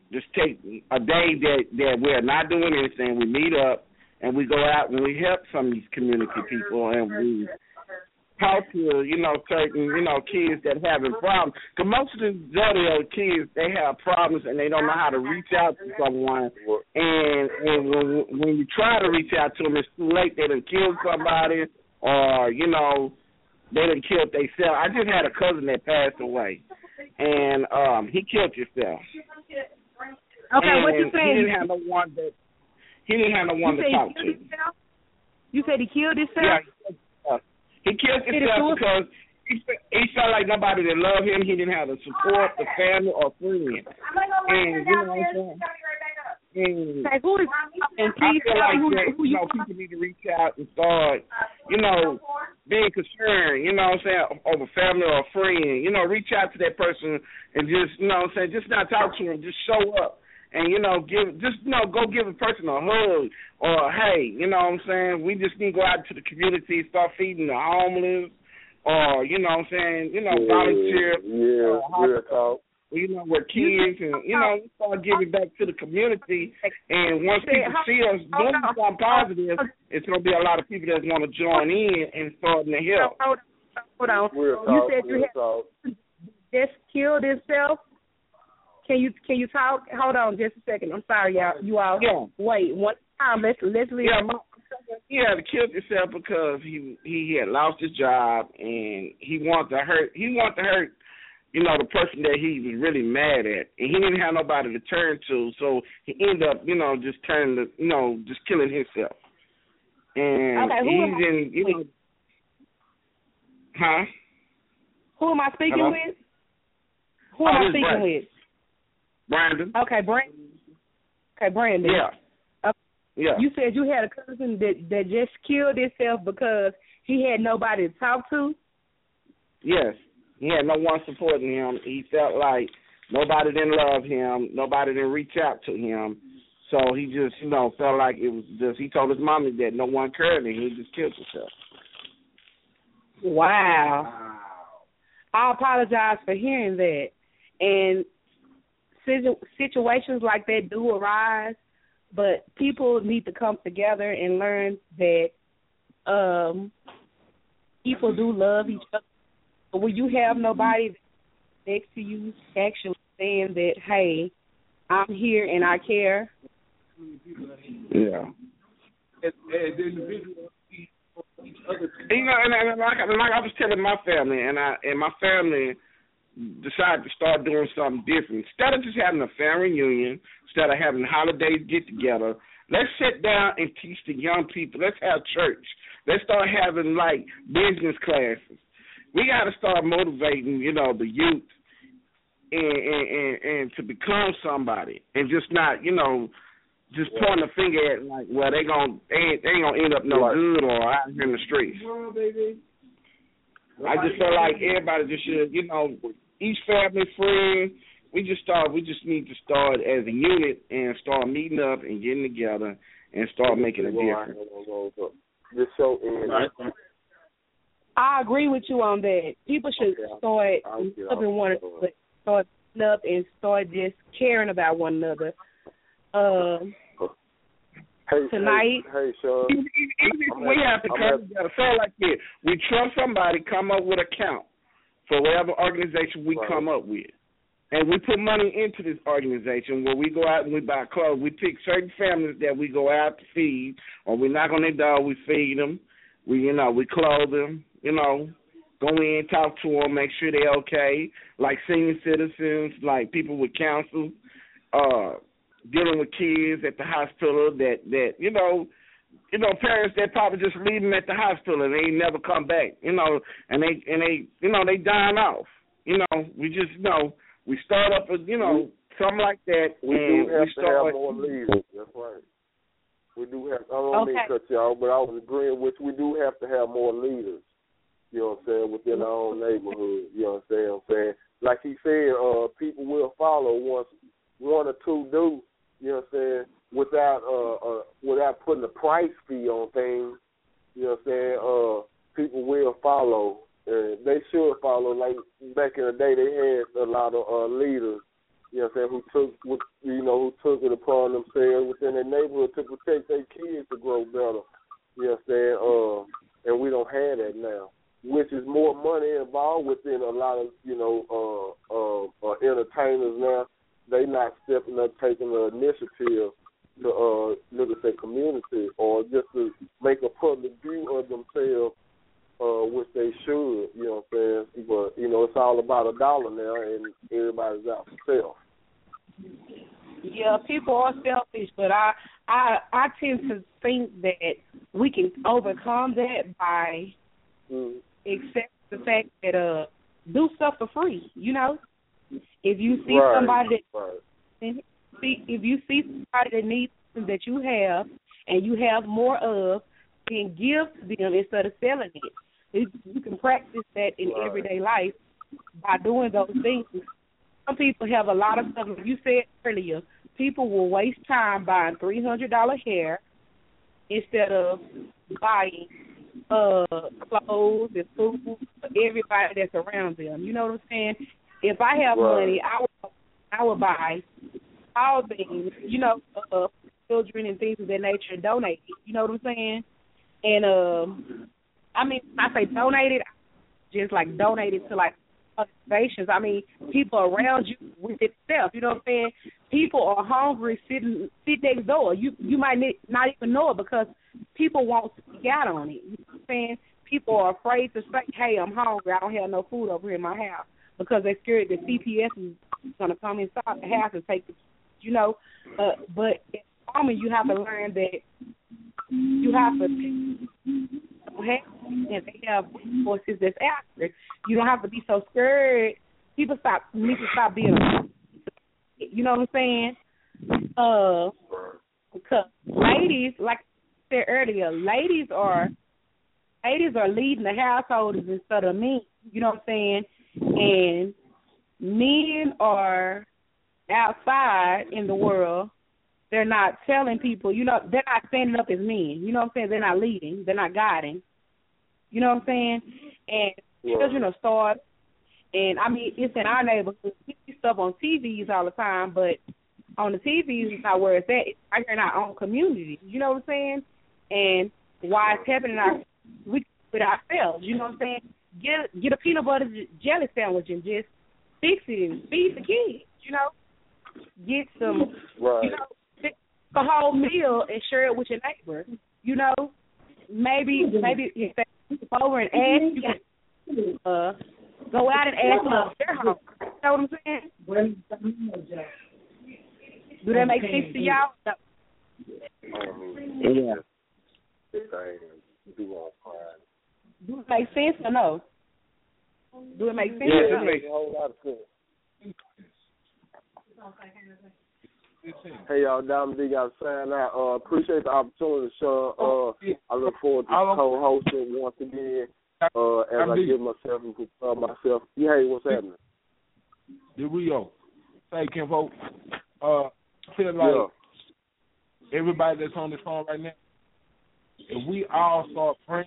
Speaker 8: just take a day that, that we're not doing anything. We meet up and we go out and we help some of these community people and we talk to, you know, certain, you know, kids that having problems. Because most of the majority of kids, they have problems and they don't know how to reach out to someone. And, and when, when you try to reach out to them, it's too late. They done killed somebody or, you know, they done killed themselves. I just had a cousin that passed away, and um, he killed himself.
Speaker 6: Okay,
Speaker 8: and
Speaker 6: what you saying?
Speaker 8: He didn't have no one that he didn't have no one
Speaker 6: you
Speaker 8: to talk to.
Speaker 6: Himself? You said he killed himself?
Speaker 8: Yeah, he killed himself because he, he felt like nobody that loved him. He didn't have the support, the family, or friends. And you know what I'm saying? And
Speaker 6: okay, who is, and please
Speaker 8: I feel like who, that, who you know, people need to reach out and start, you know, being concerned, you know what I'm saying, over family or a friend. You know, reach out to that person and just, you know what I'm saying, just not talk to them, just show up. And, you know, give just, you know, go give a person a hug or, hey, you know what I'm saying, we just need to go out to the community, start feeding the homeless or, you know what I'm saying, you know,
Speaker 4: yeah,
Speaker 8: volunteer.
Speaker 4: Yeah, uh, talk.
Speaker 8: You know, we're kids and, you know, we start giving back to the community. And once people see us doing something positive, it's going to be a lot of people that want to join in and starting to help.
Speaker 6: Hold on. Hold on.
Speaker 4: We'll
Speaker 6: you
Speaker 4: talk,
Speaker 6: said you
Speaker 4: we'll
Speaker 6: had just killed himself. Can you can you talk? Hold on just a second. I'm sorry, y'all. You all.
Speaker 8: Yeah.
Speaker 6: Wait, one time. Let's let's leave.
Speaker 8: Yeah, my, he had killed himself because he he had lost his job and he wanted to hurt. He wanted to hurt. You know, the person that he was really mad at, and he didn't have nobody to turn to, so he ended up, you know, just turning, the, you know, just killing himself. And
Speaker 6: okay, who
Speaker 8: he's in, you know, huh?
Speaker 6: Who am I speaking
Speaker 8: Hello?
Speaker 6: with? Who
Speaker 8: oh,
Speaker 6: am I speaking
Speaker 8: Brandon.
Speaker 6: with?
Speaker 8: Brandon.
Speaker 6: Okay, Brandon. Okay, Brandon.
Speaker 8: Yeah.
Speaker 6: Uh,
Speaker 8: yeah.
Speaker 6: You said you had a cousin that that just killed himself because he had nobody to talk to?
Speaker 8: Yes. He had no one supporting him. He felt like nobody didn't love him. Nobody didn't reach out to him. So he just, you know, felt like it was just, he told his mommy that no one cared and he just killed himself.
Speaker 6: Wow. I apologize for hearing that. And situ- situations like that do arise, but people need to come together and learn that um, people do love each other. But when you have nobody next to you actually saying that, hey, I'm here and I care.
Speaker 8: Yeah.
Speaker 7: As, as individuals, each other.
Speaker 8: You know, and, and like, like I was telling my family, and I and my family decided to start doing something different. Instead of just having a family reunion, instead of having holidays get together, let's sit down and teach the young people. Let's have church. Let's start having, like, business classes. We got to start motivating, you know, the youth and, and, and, and to become somebody and just not, you know, just yeah. point a finger at, like, well, they gonna, they ain't, they ain't going to end up no right. good or out here in the streets.
Speaker 7: Well, baby.
Speaker 8: I just feel like everybody just should, you know, each family, friend, we just start, we just need to start as a unit and start meeting up and getting together and start making a difference.
Speaker 4: Just so in.
Speaker 6: I agree with you on that. People should okay. start loving one another, start up and start just caring about one another. Um,
Speaker 4: hey,
Speaker 6: tonight,
Speaker 4: hey, hey Sean.
Speaker 8: Even, even if we have to come together, feel like this. We trust somebody, come up with a count for whatever organization we right. come up with. And we put money into this organization where we go out and we buy clothes. We pick certain families that we go out to feed, or we knock on their door, we feed them. We, you know, we clothe them. You know, go in, talk to them, make sure they're okay, like senior citizens, like people with counsel, uh, dealing with kids at the hospital that, that you know, you know, parents that probably just leave them at the hospital and they never come back, you know, and they, and they, you know, they dying off. You know, we just, you know, we start up, a, you know, something like that.
Speaker 4: We
Speaker 8: and
Speaker 4: do have
Speaker 8: we
Speaker 4: to
Speaker 8: start,
Speaker 4: have more leaders. That's right. We do have, I don't
Speaker 6: okay.
Speaker 4: mean to cut y'all, but I was agreeing with, we do have to have more leaders. You know what I'm saying, within our own neighborhood, you know what I'm saying? Like he said, uh, people will follow once one or two do, you know what I'm saying, without uh, uh without putting a price fee on things, you know what I'm saying, uh, people will follow. Uh, they should follow. Like back in the day, they had a lot of uh, leaders, you know know what I'm saying, who took, you know, who took it upon themselves within their neighborhood to protect their kids to grow better. You know what I'm saying? Uh, and we don't have that now, which is more money involved within a lot of, you know, uh, uh, uh, entertainers now. They not stepping up, taking the initiative to uh, look at their community or just to make a public view of themselves, uh, which they should, you know what I'm saying? But, you know, it's all about a dollar now, and everybody's out for self.
Speaker 6: Yeah, people are selfish, but I, I, I tend to think that we can overcome that by mm. accepting the fact that uh, do stuff for free, you know? If you see
Speaker 4: right.
Speaker 6: somebody that
Speaker 4: right.
Speaker 6: see, if you see somebody that needs something that you have and you have more of, then give to them instead of selling it. You can practice that in right. everyday life by doing those things. Some people have a lot of stuff. Like you said earlier, people will waste time buying three hundred dollars hair instead of buying uh, clothes and food for everybody that's around them. You know what I'm saying? If I have right. money, I would, I would buy all things, you know, uh, children and things of that nature and donate it. You know what I'm saying? And, um, I mean, I say donate it, just like donate it to, like, organizations. I mean, people around you with itself. You know what I'm saying? People are hungry sitting sit next door. You you might not even know it because people won't speak out on it. You know what I'm saying? People are afraid to say, hey, I'm hungry. I don't have no food over here in my house because they're scared that C P S is going to come inside the house and take the, you know. Uh, but at the moment, you have to learn that you have to and they have forces that's after. You don't have to be so scared. People stop need to stop being, you know what I'm saying? Uh, because ladies, like I said earlier, ladies are ladies are leading the households instead of men. You know what I'm saying? And men are outside in the world. They're not telling people, you know, they're not standing up as men. You know what I'm saying? They're not leading. They're not guiding. You know what I'm saying? And yeah. children are starved. And, I mean, it's in our neighborhood. We see stuff on T Vs all the time, but on the T Vs it's not where it's at. It's right here in our own community. You know what I'm saying? And why it's happening in our, we, with ourselves. You know what I'm saying? Get, get a peanut butter jelly sandwich and just fix it and feed the kids, you know? Get some, right. you know, a whole meal and share it with your neighbor. You know, maybe maybe if they come over and ask you, uh, go out and ask them about their home. You know what I'm saying? Do that make sense to y'all?
Speaker 8: Yeah.
Speaker 6: Do it make sense or no? Do it make sense?
Speaker 4: Yeah, it makes a whole lot of sense. Hey y'all, Diamond D got to sign out. Uh, appreciate the opportunity, Sean. Uh, I look forward to co-hosting once again. Uh, as I give myself and prepare myself. Yeah, hey, what's happening?
Speaker 7: The Rio. Hey, Kim Folk. Uh, I feel like yeah. everybody that's on this phone right now, if we all start praying,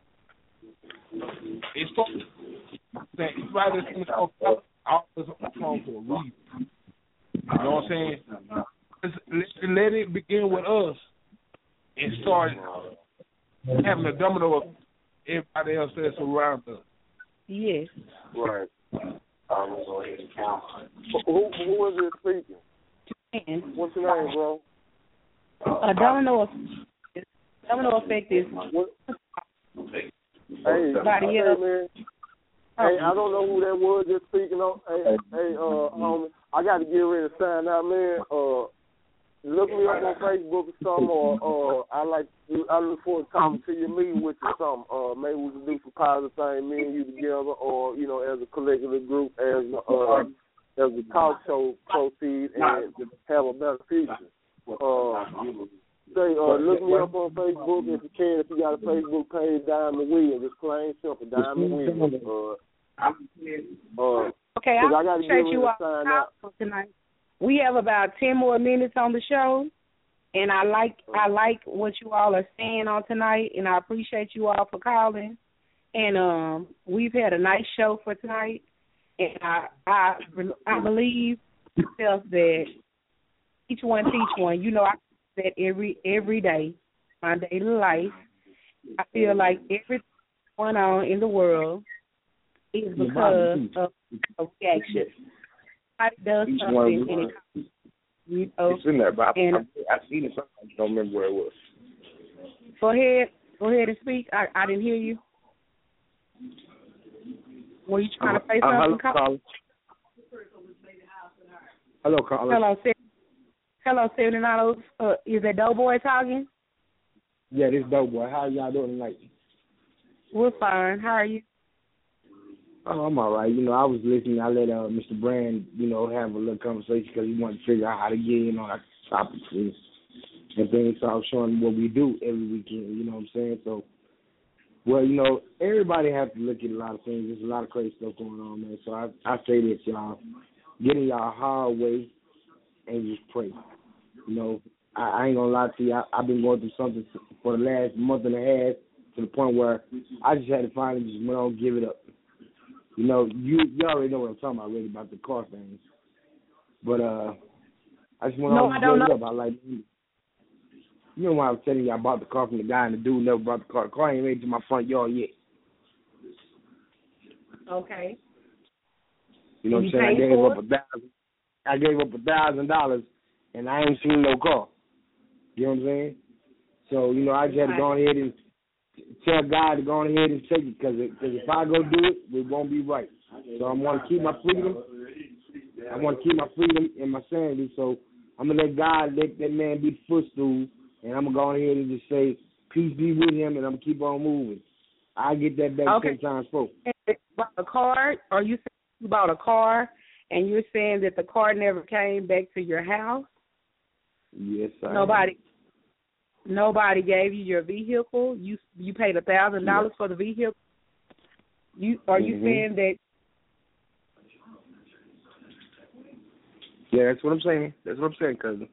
Speaker 7: it's something that everybody that's on the phone, all of us on the phone for a reason. You know what I'm saying? Let, let it begin with us and start having a domino of everybody else that's around us.
Speaker 6: Yes.
Speaker 4: Right. Um, who, who is it speaking? What's your name, bro?
Speaker 6: A domino effect. Domino effect is.
Speaker 4: What? Hey, hey, man. Hey, I don't know who that was just speaking on. Hey, hey, uh, homie, I got to get ready to sign out, man. Uh, look me up on Facebook or something, or uh, I like, I look forward to talking to you, meeting with you, something. Uh, maybe we can do some positive things, me and you together, or you know, as a collective group, as uh, as a talk show proceed and have a better future. Uh, say, uh, look me up on Facebook if you can. If you got a Facebook page, Diamond Williams, it's plain simple, Diamond Williams. Uh, Uh,
Speaker 6: okay, I appreciate you all tonight. We have about ten more minutes on the show, and I like I like what you all are saying on tonight, and I appreciate you all for calling. And um, we've had a nice show for tonight, and I I I believe myself that each one teach one. You know, I do that every every day, my daily life. I feel like everything going on in the world is because of a reaction. Somebody does
Speaker 9: each
Speaker 6: something and it, you know,
Speaker 9: it's in there, but I,
Speaker 6: and,
Speaker 9: I, I seen it sometimes. I don't remember where it was.
Speaker 6: Go ahead. Go ahead and speak. I, I didn't hear you. Were you trying
Speaker 9: uh,
Speaker 6: to say
Speaker 9: uh,
Speaker 6: something?
Speaker 9: Hello, caller. Hello, caller.
Speaker 6: Hello, Hello, seventy-nine. Uh, is that Doughboy talking?
Speaker 10: Yeah, this Doughboy. How y'all doing tonight?
Speaker 6: We're fine. How are you?
Speaker 10: Oh, I'm all right. You know, I was listening. I let uh, Mister Brand, you know, have a little conversation because he wanted to figure out how to get in on our topics and, and things. So I was showing what we do every weekend, you know what I'm saying? So, well, you know, everybody has to look at a lot of things. There's a lot of crazy stuff going on, man. So I, I say this, y'all. Get in y'all hard way and just pray. You know, I, I ain't going to lie to you. I, I've been going through something for the last month and a half to the point where I just had to finally just went on, give it up. You know, you you already know what I'm talking about, really, about the car things. But uh, I just went
Speaker 6: no,
Speaker 10: on
Speaker 6: I
Speaker 10: and
Speaker 6: don't
Speaker 10: gave
Speaker 6: know.
Speaker 10: it up. I like, you know why I was telling you I bought the car from the guy and the dude never brought the car. The car ain't made it to my front yard yet.
Speaker 6: Okay.
Speaker 10: You know what I'm saying? I gave up a thousand. I gave up a thousand dollars, and I ain't seen no car. You know what I'm saying? So you know, I just had to go on ahead and tell God to go on ahead and take it, because if I go do it, it won't be right. So I want to keep my freedom. I want to keep my freedom and my sanity. So I'm gonna let God let that man be the footstool, and I'm gonna go on ahead and just say peace be with him, and I'm gonna keep on moving. I get that back
Speaker 6: okay.
Speaker 10: ten times four.
Speaker 6: You bought a car, or you said you bought a car, and you're saying that the car never came back to your house?
Speaker 10: Yes, I
Speaker 6: Nobody. Am. Nobody gave you your vehicle. You you paid a thousand dollars for the vehicle. You are you
Speaker 10: mm-hmm.
Speaker 6: saying that?
Speaker 10: Yeah, that's what I'm saying. That's what I'm saying, cousin.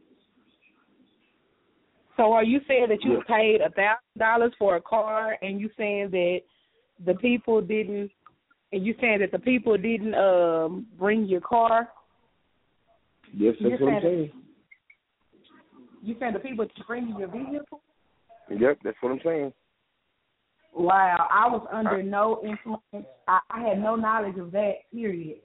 Speaker 6: So are you saying that you
Speaker 10: yeah.
Speaker 6: paid a thousand dollars for a car, and you saying that the people didn't, and you saying that the people didn't um bring your car?
Speaker 10: Yes, that's
Speaker 6: You're
Speaker 10: what I'm saying.
Speaker 6: You saying the people bring you your vehicle?
Speaker 10: Yep, that's what I'm saying.
Speaker 6: Wow, I was under I, no influence. I, I had no knowledge of that, period.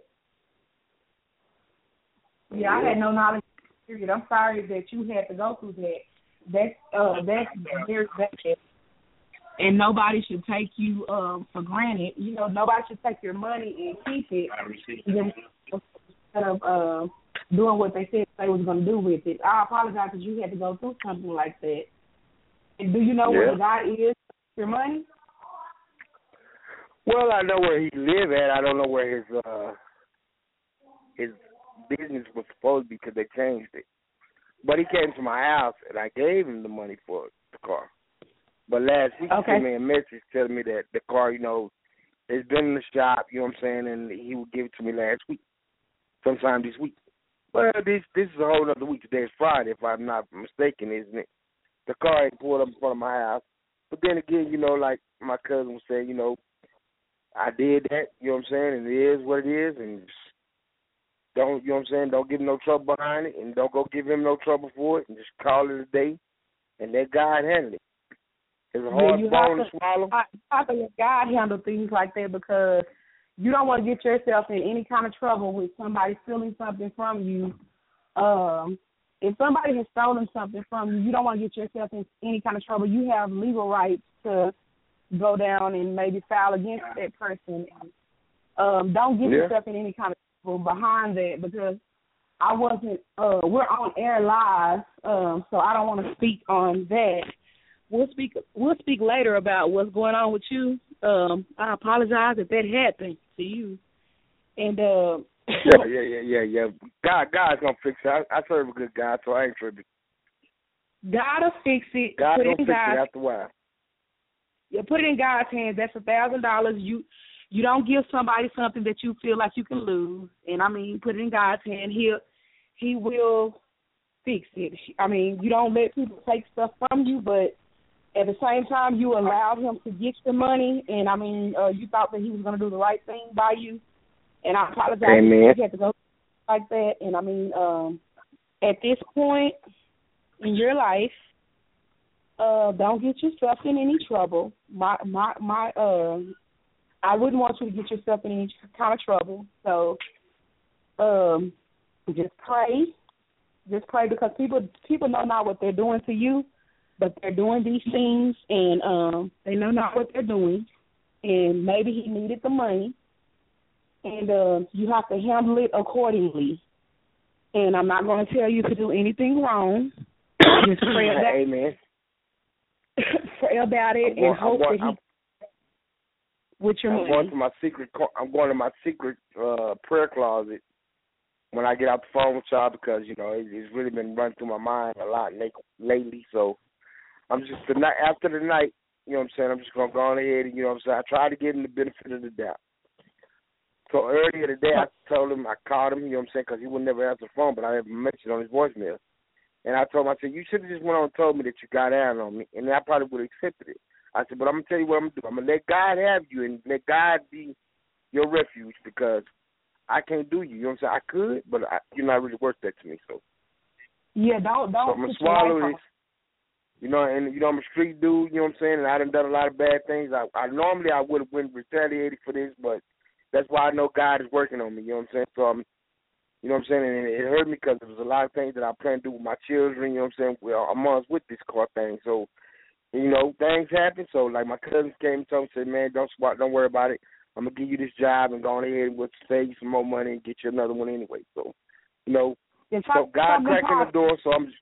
Speaker 6: Yeah, yeah, I had no knowledge, period. I'm sorry that you had to go through that. That's, uh, that's very bad. And nobody should take you um, for granted. You know, nobody should take your money and keep it instead of uh, doing what they said they was going to do with it. I apologize because you had to go through something like that. And do you know
Speaker 10: yeah.
Speaker 6: where the guy is? Your money?
Speaker 10: Well, I know where he live at. I don't know where his uh, his business was supposed to be because they changed it. But he came to my house and I gave him the money for the car. But last week
Speaker 6: okay.
Speaker 10: he sent me a message telling me that the car, you know, it's been in the shop. You know what I'm saying, and he would give it to me last week, sometime this week. Well, this this is a whole other week. Today's Friday, if I'm not mistaken, isn't it? The car ain't pulled up in front of my house. But then again, you know, like my cousin was saying, you know, I did that, you know what I'm saying, and it is what it is, and don't, you know what I'm saying, don't give him no trouble behind it, and don't go give him no trouble for it, and just call it a day, and let God handle it. It's a hard
Speaker 6: yeah,
Speaker 10: bone to,
Speaker 6: to
Speaker 10: swallow.
Speaker 6: I, you have to let God handle things like that because you don't want to get yourself in any kind of trouble with somebody stealing something from you. Um, if somebody has stolen something from you, you don't want to get yourself in any kind of trouble. You have legal rights to go down and maybe file against that person. Um, don't get
Speaker 10: yeah.
Speaker 6: yourself in any kind of trouble behind that because I wasn't, uh, we're on air live, um, so I don't want to speak on that. We'll speak, we'll speak later about what's going on with you. Um, I apologize if that happened to you. And, uh,
Speaker 10: yeah, yeah, yeah, yeah, yeah. God, God's going to fix it. I, I serve a good God, so I ain't tripping.
Speaker 6: God will fix it.
Speaker 10: God
Speaker 6: put
Speaker 10: will
Speaker 6: it in
Speaker 10: fix
Speaker 6: God.
Speaker 10: it after a while.
Speaker 6: Yeah, put it in God's hands. That's a thousand dollars. You you don't give somebody something that you feel like you can lose. And I mean, put it in God's hand. He'll He will fix it. I mean, you don't let people take stuff from you, but at the same time, you allowed him to get your money. And I mean, uh, you thought that he was going to do the right thing by you. And I apologize.
Speaker 10: Amen.
Speaker 6: You had to go. like that. And I mean, um, at this point in your life, uh, don't get yourself in any trouble. My my my uh, I wouldn't want you to get yourself in any kind of trouble. So, um, just pray, just pray because people people know not what they're doing to you, but they're doing these things, and um, they know not what they're doing. And maybe he needed the money, and uh, you have to handle it accordingly. And I'm not going to tell you to do anything wrong. Just pray about it.
Speaker 10: Amen.
Speaker 6: Pray about it
Speaker 10: going,
Speaker 6: and hope
Speaker 10: going,
Speaker 6: that he.
Speaker 10: I'm,
Speaker 6: with your
Speaker 10: I'm
Speaker 6: money.
Speaker 10: going to my secret. I'm going to my secret uh, prayer closet when I get off the phone with y'all because you know it, it's really been running through my mind a lot lately. So I'm just the night after the night. You know what I'm saying? I'm just going to go on ahead and, you know what I'm saying, I try to give him the benefit of the doubt. So earlier today, I told him, I called him, you know what I'm saying, because he would never answer the phone, but I had mentioned on his voicemail. And I told him, I said, you should have just went on and told me that you got down on me, and I probably would have accepted it. I said, but I'm going to tell you what I'm going to do. I'm going to let God have you and let God be your refuge because I can't do you. You know what I'm saying? I could, but I, you're not really worth that to me. So
Speaker 6: Yeah, don't, don't.
Speaker 10: So I'm going to swallow this. You know, and, you know, I'm a street dude, you know what I'm saying, and I done done a lot of bad things. I, I normally I would have been retaliated for this, but that's why I know God is working on me, you know what I'm saying? So, I'm, you know what I'm saying, and it hurt me because there was a lot of things that I plan to do with my children, you know what I'm saying, well, amongst with this car thing. So, you know, things happen. So, like, my cousins came and told me, said, man, don't swat, don't worry about it. I'm going to give you this job and go on ahead and we'll save you some more money and get you another one anyway. So, you know, so God cracking the door, so I'm just,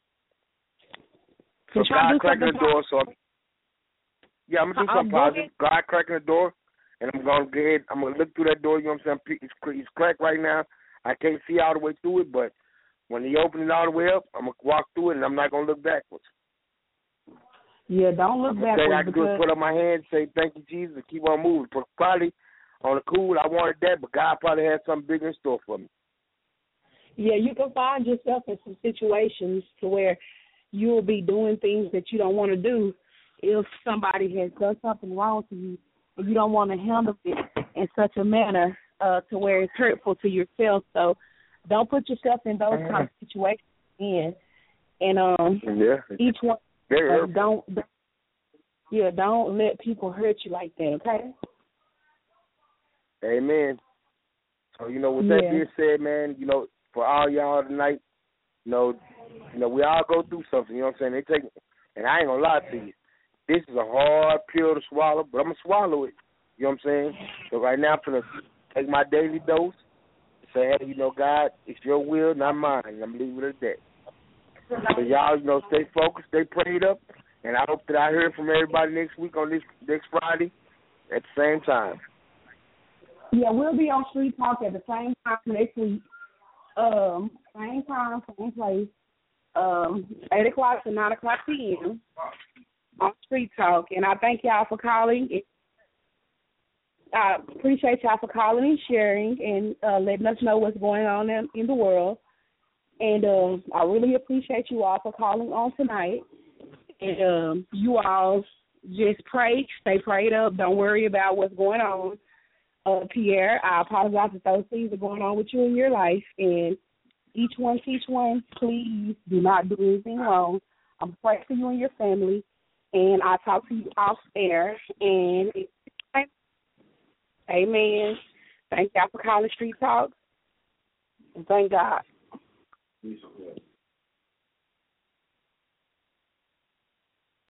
Speaker 10: So God cracking the door, so I'm, yeah, I'm gonna do something positive. God cracking the door, and I'm gonna go ahead. I'm gonna look through that door. You know what I'm saying? It's, it's cracked right now. I can't see all the way through it, but when he open it all the way up, I'm gonna walk through it, and I'm not gonna look backwards.
Speaker 6: Yeah, don't look backwards.
Speaker 10: Thing I can do is put up my hand, say thank you, Jesus, and keep on moving. But probably on the cool, I wanted that, but God probably had something bigger in store for me.
Speaker 6: Yeah, you can find yourself in some situations to where you will be doing things that you don't want to do if somebody has done something wrong to you and you don't want to handle it in such a manner uh, to where it's hurtful to yourself. So don't put yourself in those kind of situations again. And um,
Speaker 10: yeah.
Speaker 6: each one,
Speaker 10: Very
Speaker 6: uh, don't, yeah, don't let people hurt you like that, okay?
Speaker 10: Amen. So, you know, with that
Speaker 6: yeah.
Speaker 10: being said, man, you know, for all y'all tonight, you know, You know, we all go through something, you know what I'm saying? They take, and I ain't going to lie to you. This is a hard pill to swallow, but I'm going to swallow it. You know what I'm saying? So right now I'm going to take my daily dose, say, hey, you know, God, it's your will, not mine. And I'm going to leave it at that. So y'all, you know, stay focused, stay prayed up, and I hope that I hear from everybody next week on this next Friday at the same time.
Speaker 6: Yeah, we'll be on Street Talk at the same time next week. Um, same time, same place. Um, eight o'clock to nine o'clock p.m. on Street Talk. And I thank y'all for calling. I appreciate y'all for calling and sharing and uh, letting us know what's going on in, in the world. And uh, I really appreciate you all for calling on tonight. And um, you all just pray, stay prayed up. Don't worry about what's going on. Uh, Pierre, I apologize if those things are going on with you in your life. And each one, each one, please do not do anything wrong. I'm praying for you and your family, and I'll talk to you off air. And amen. Thank y'all for calling Street Talk, and thank God.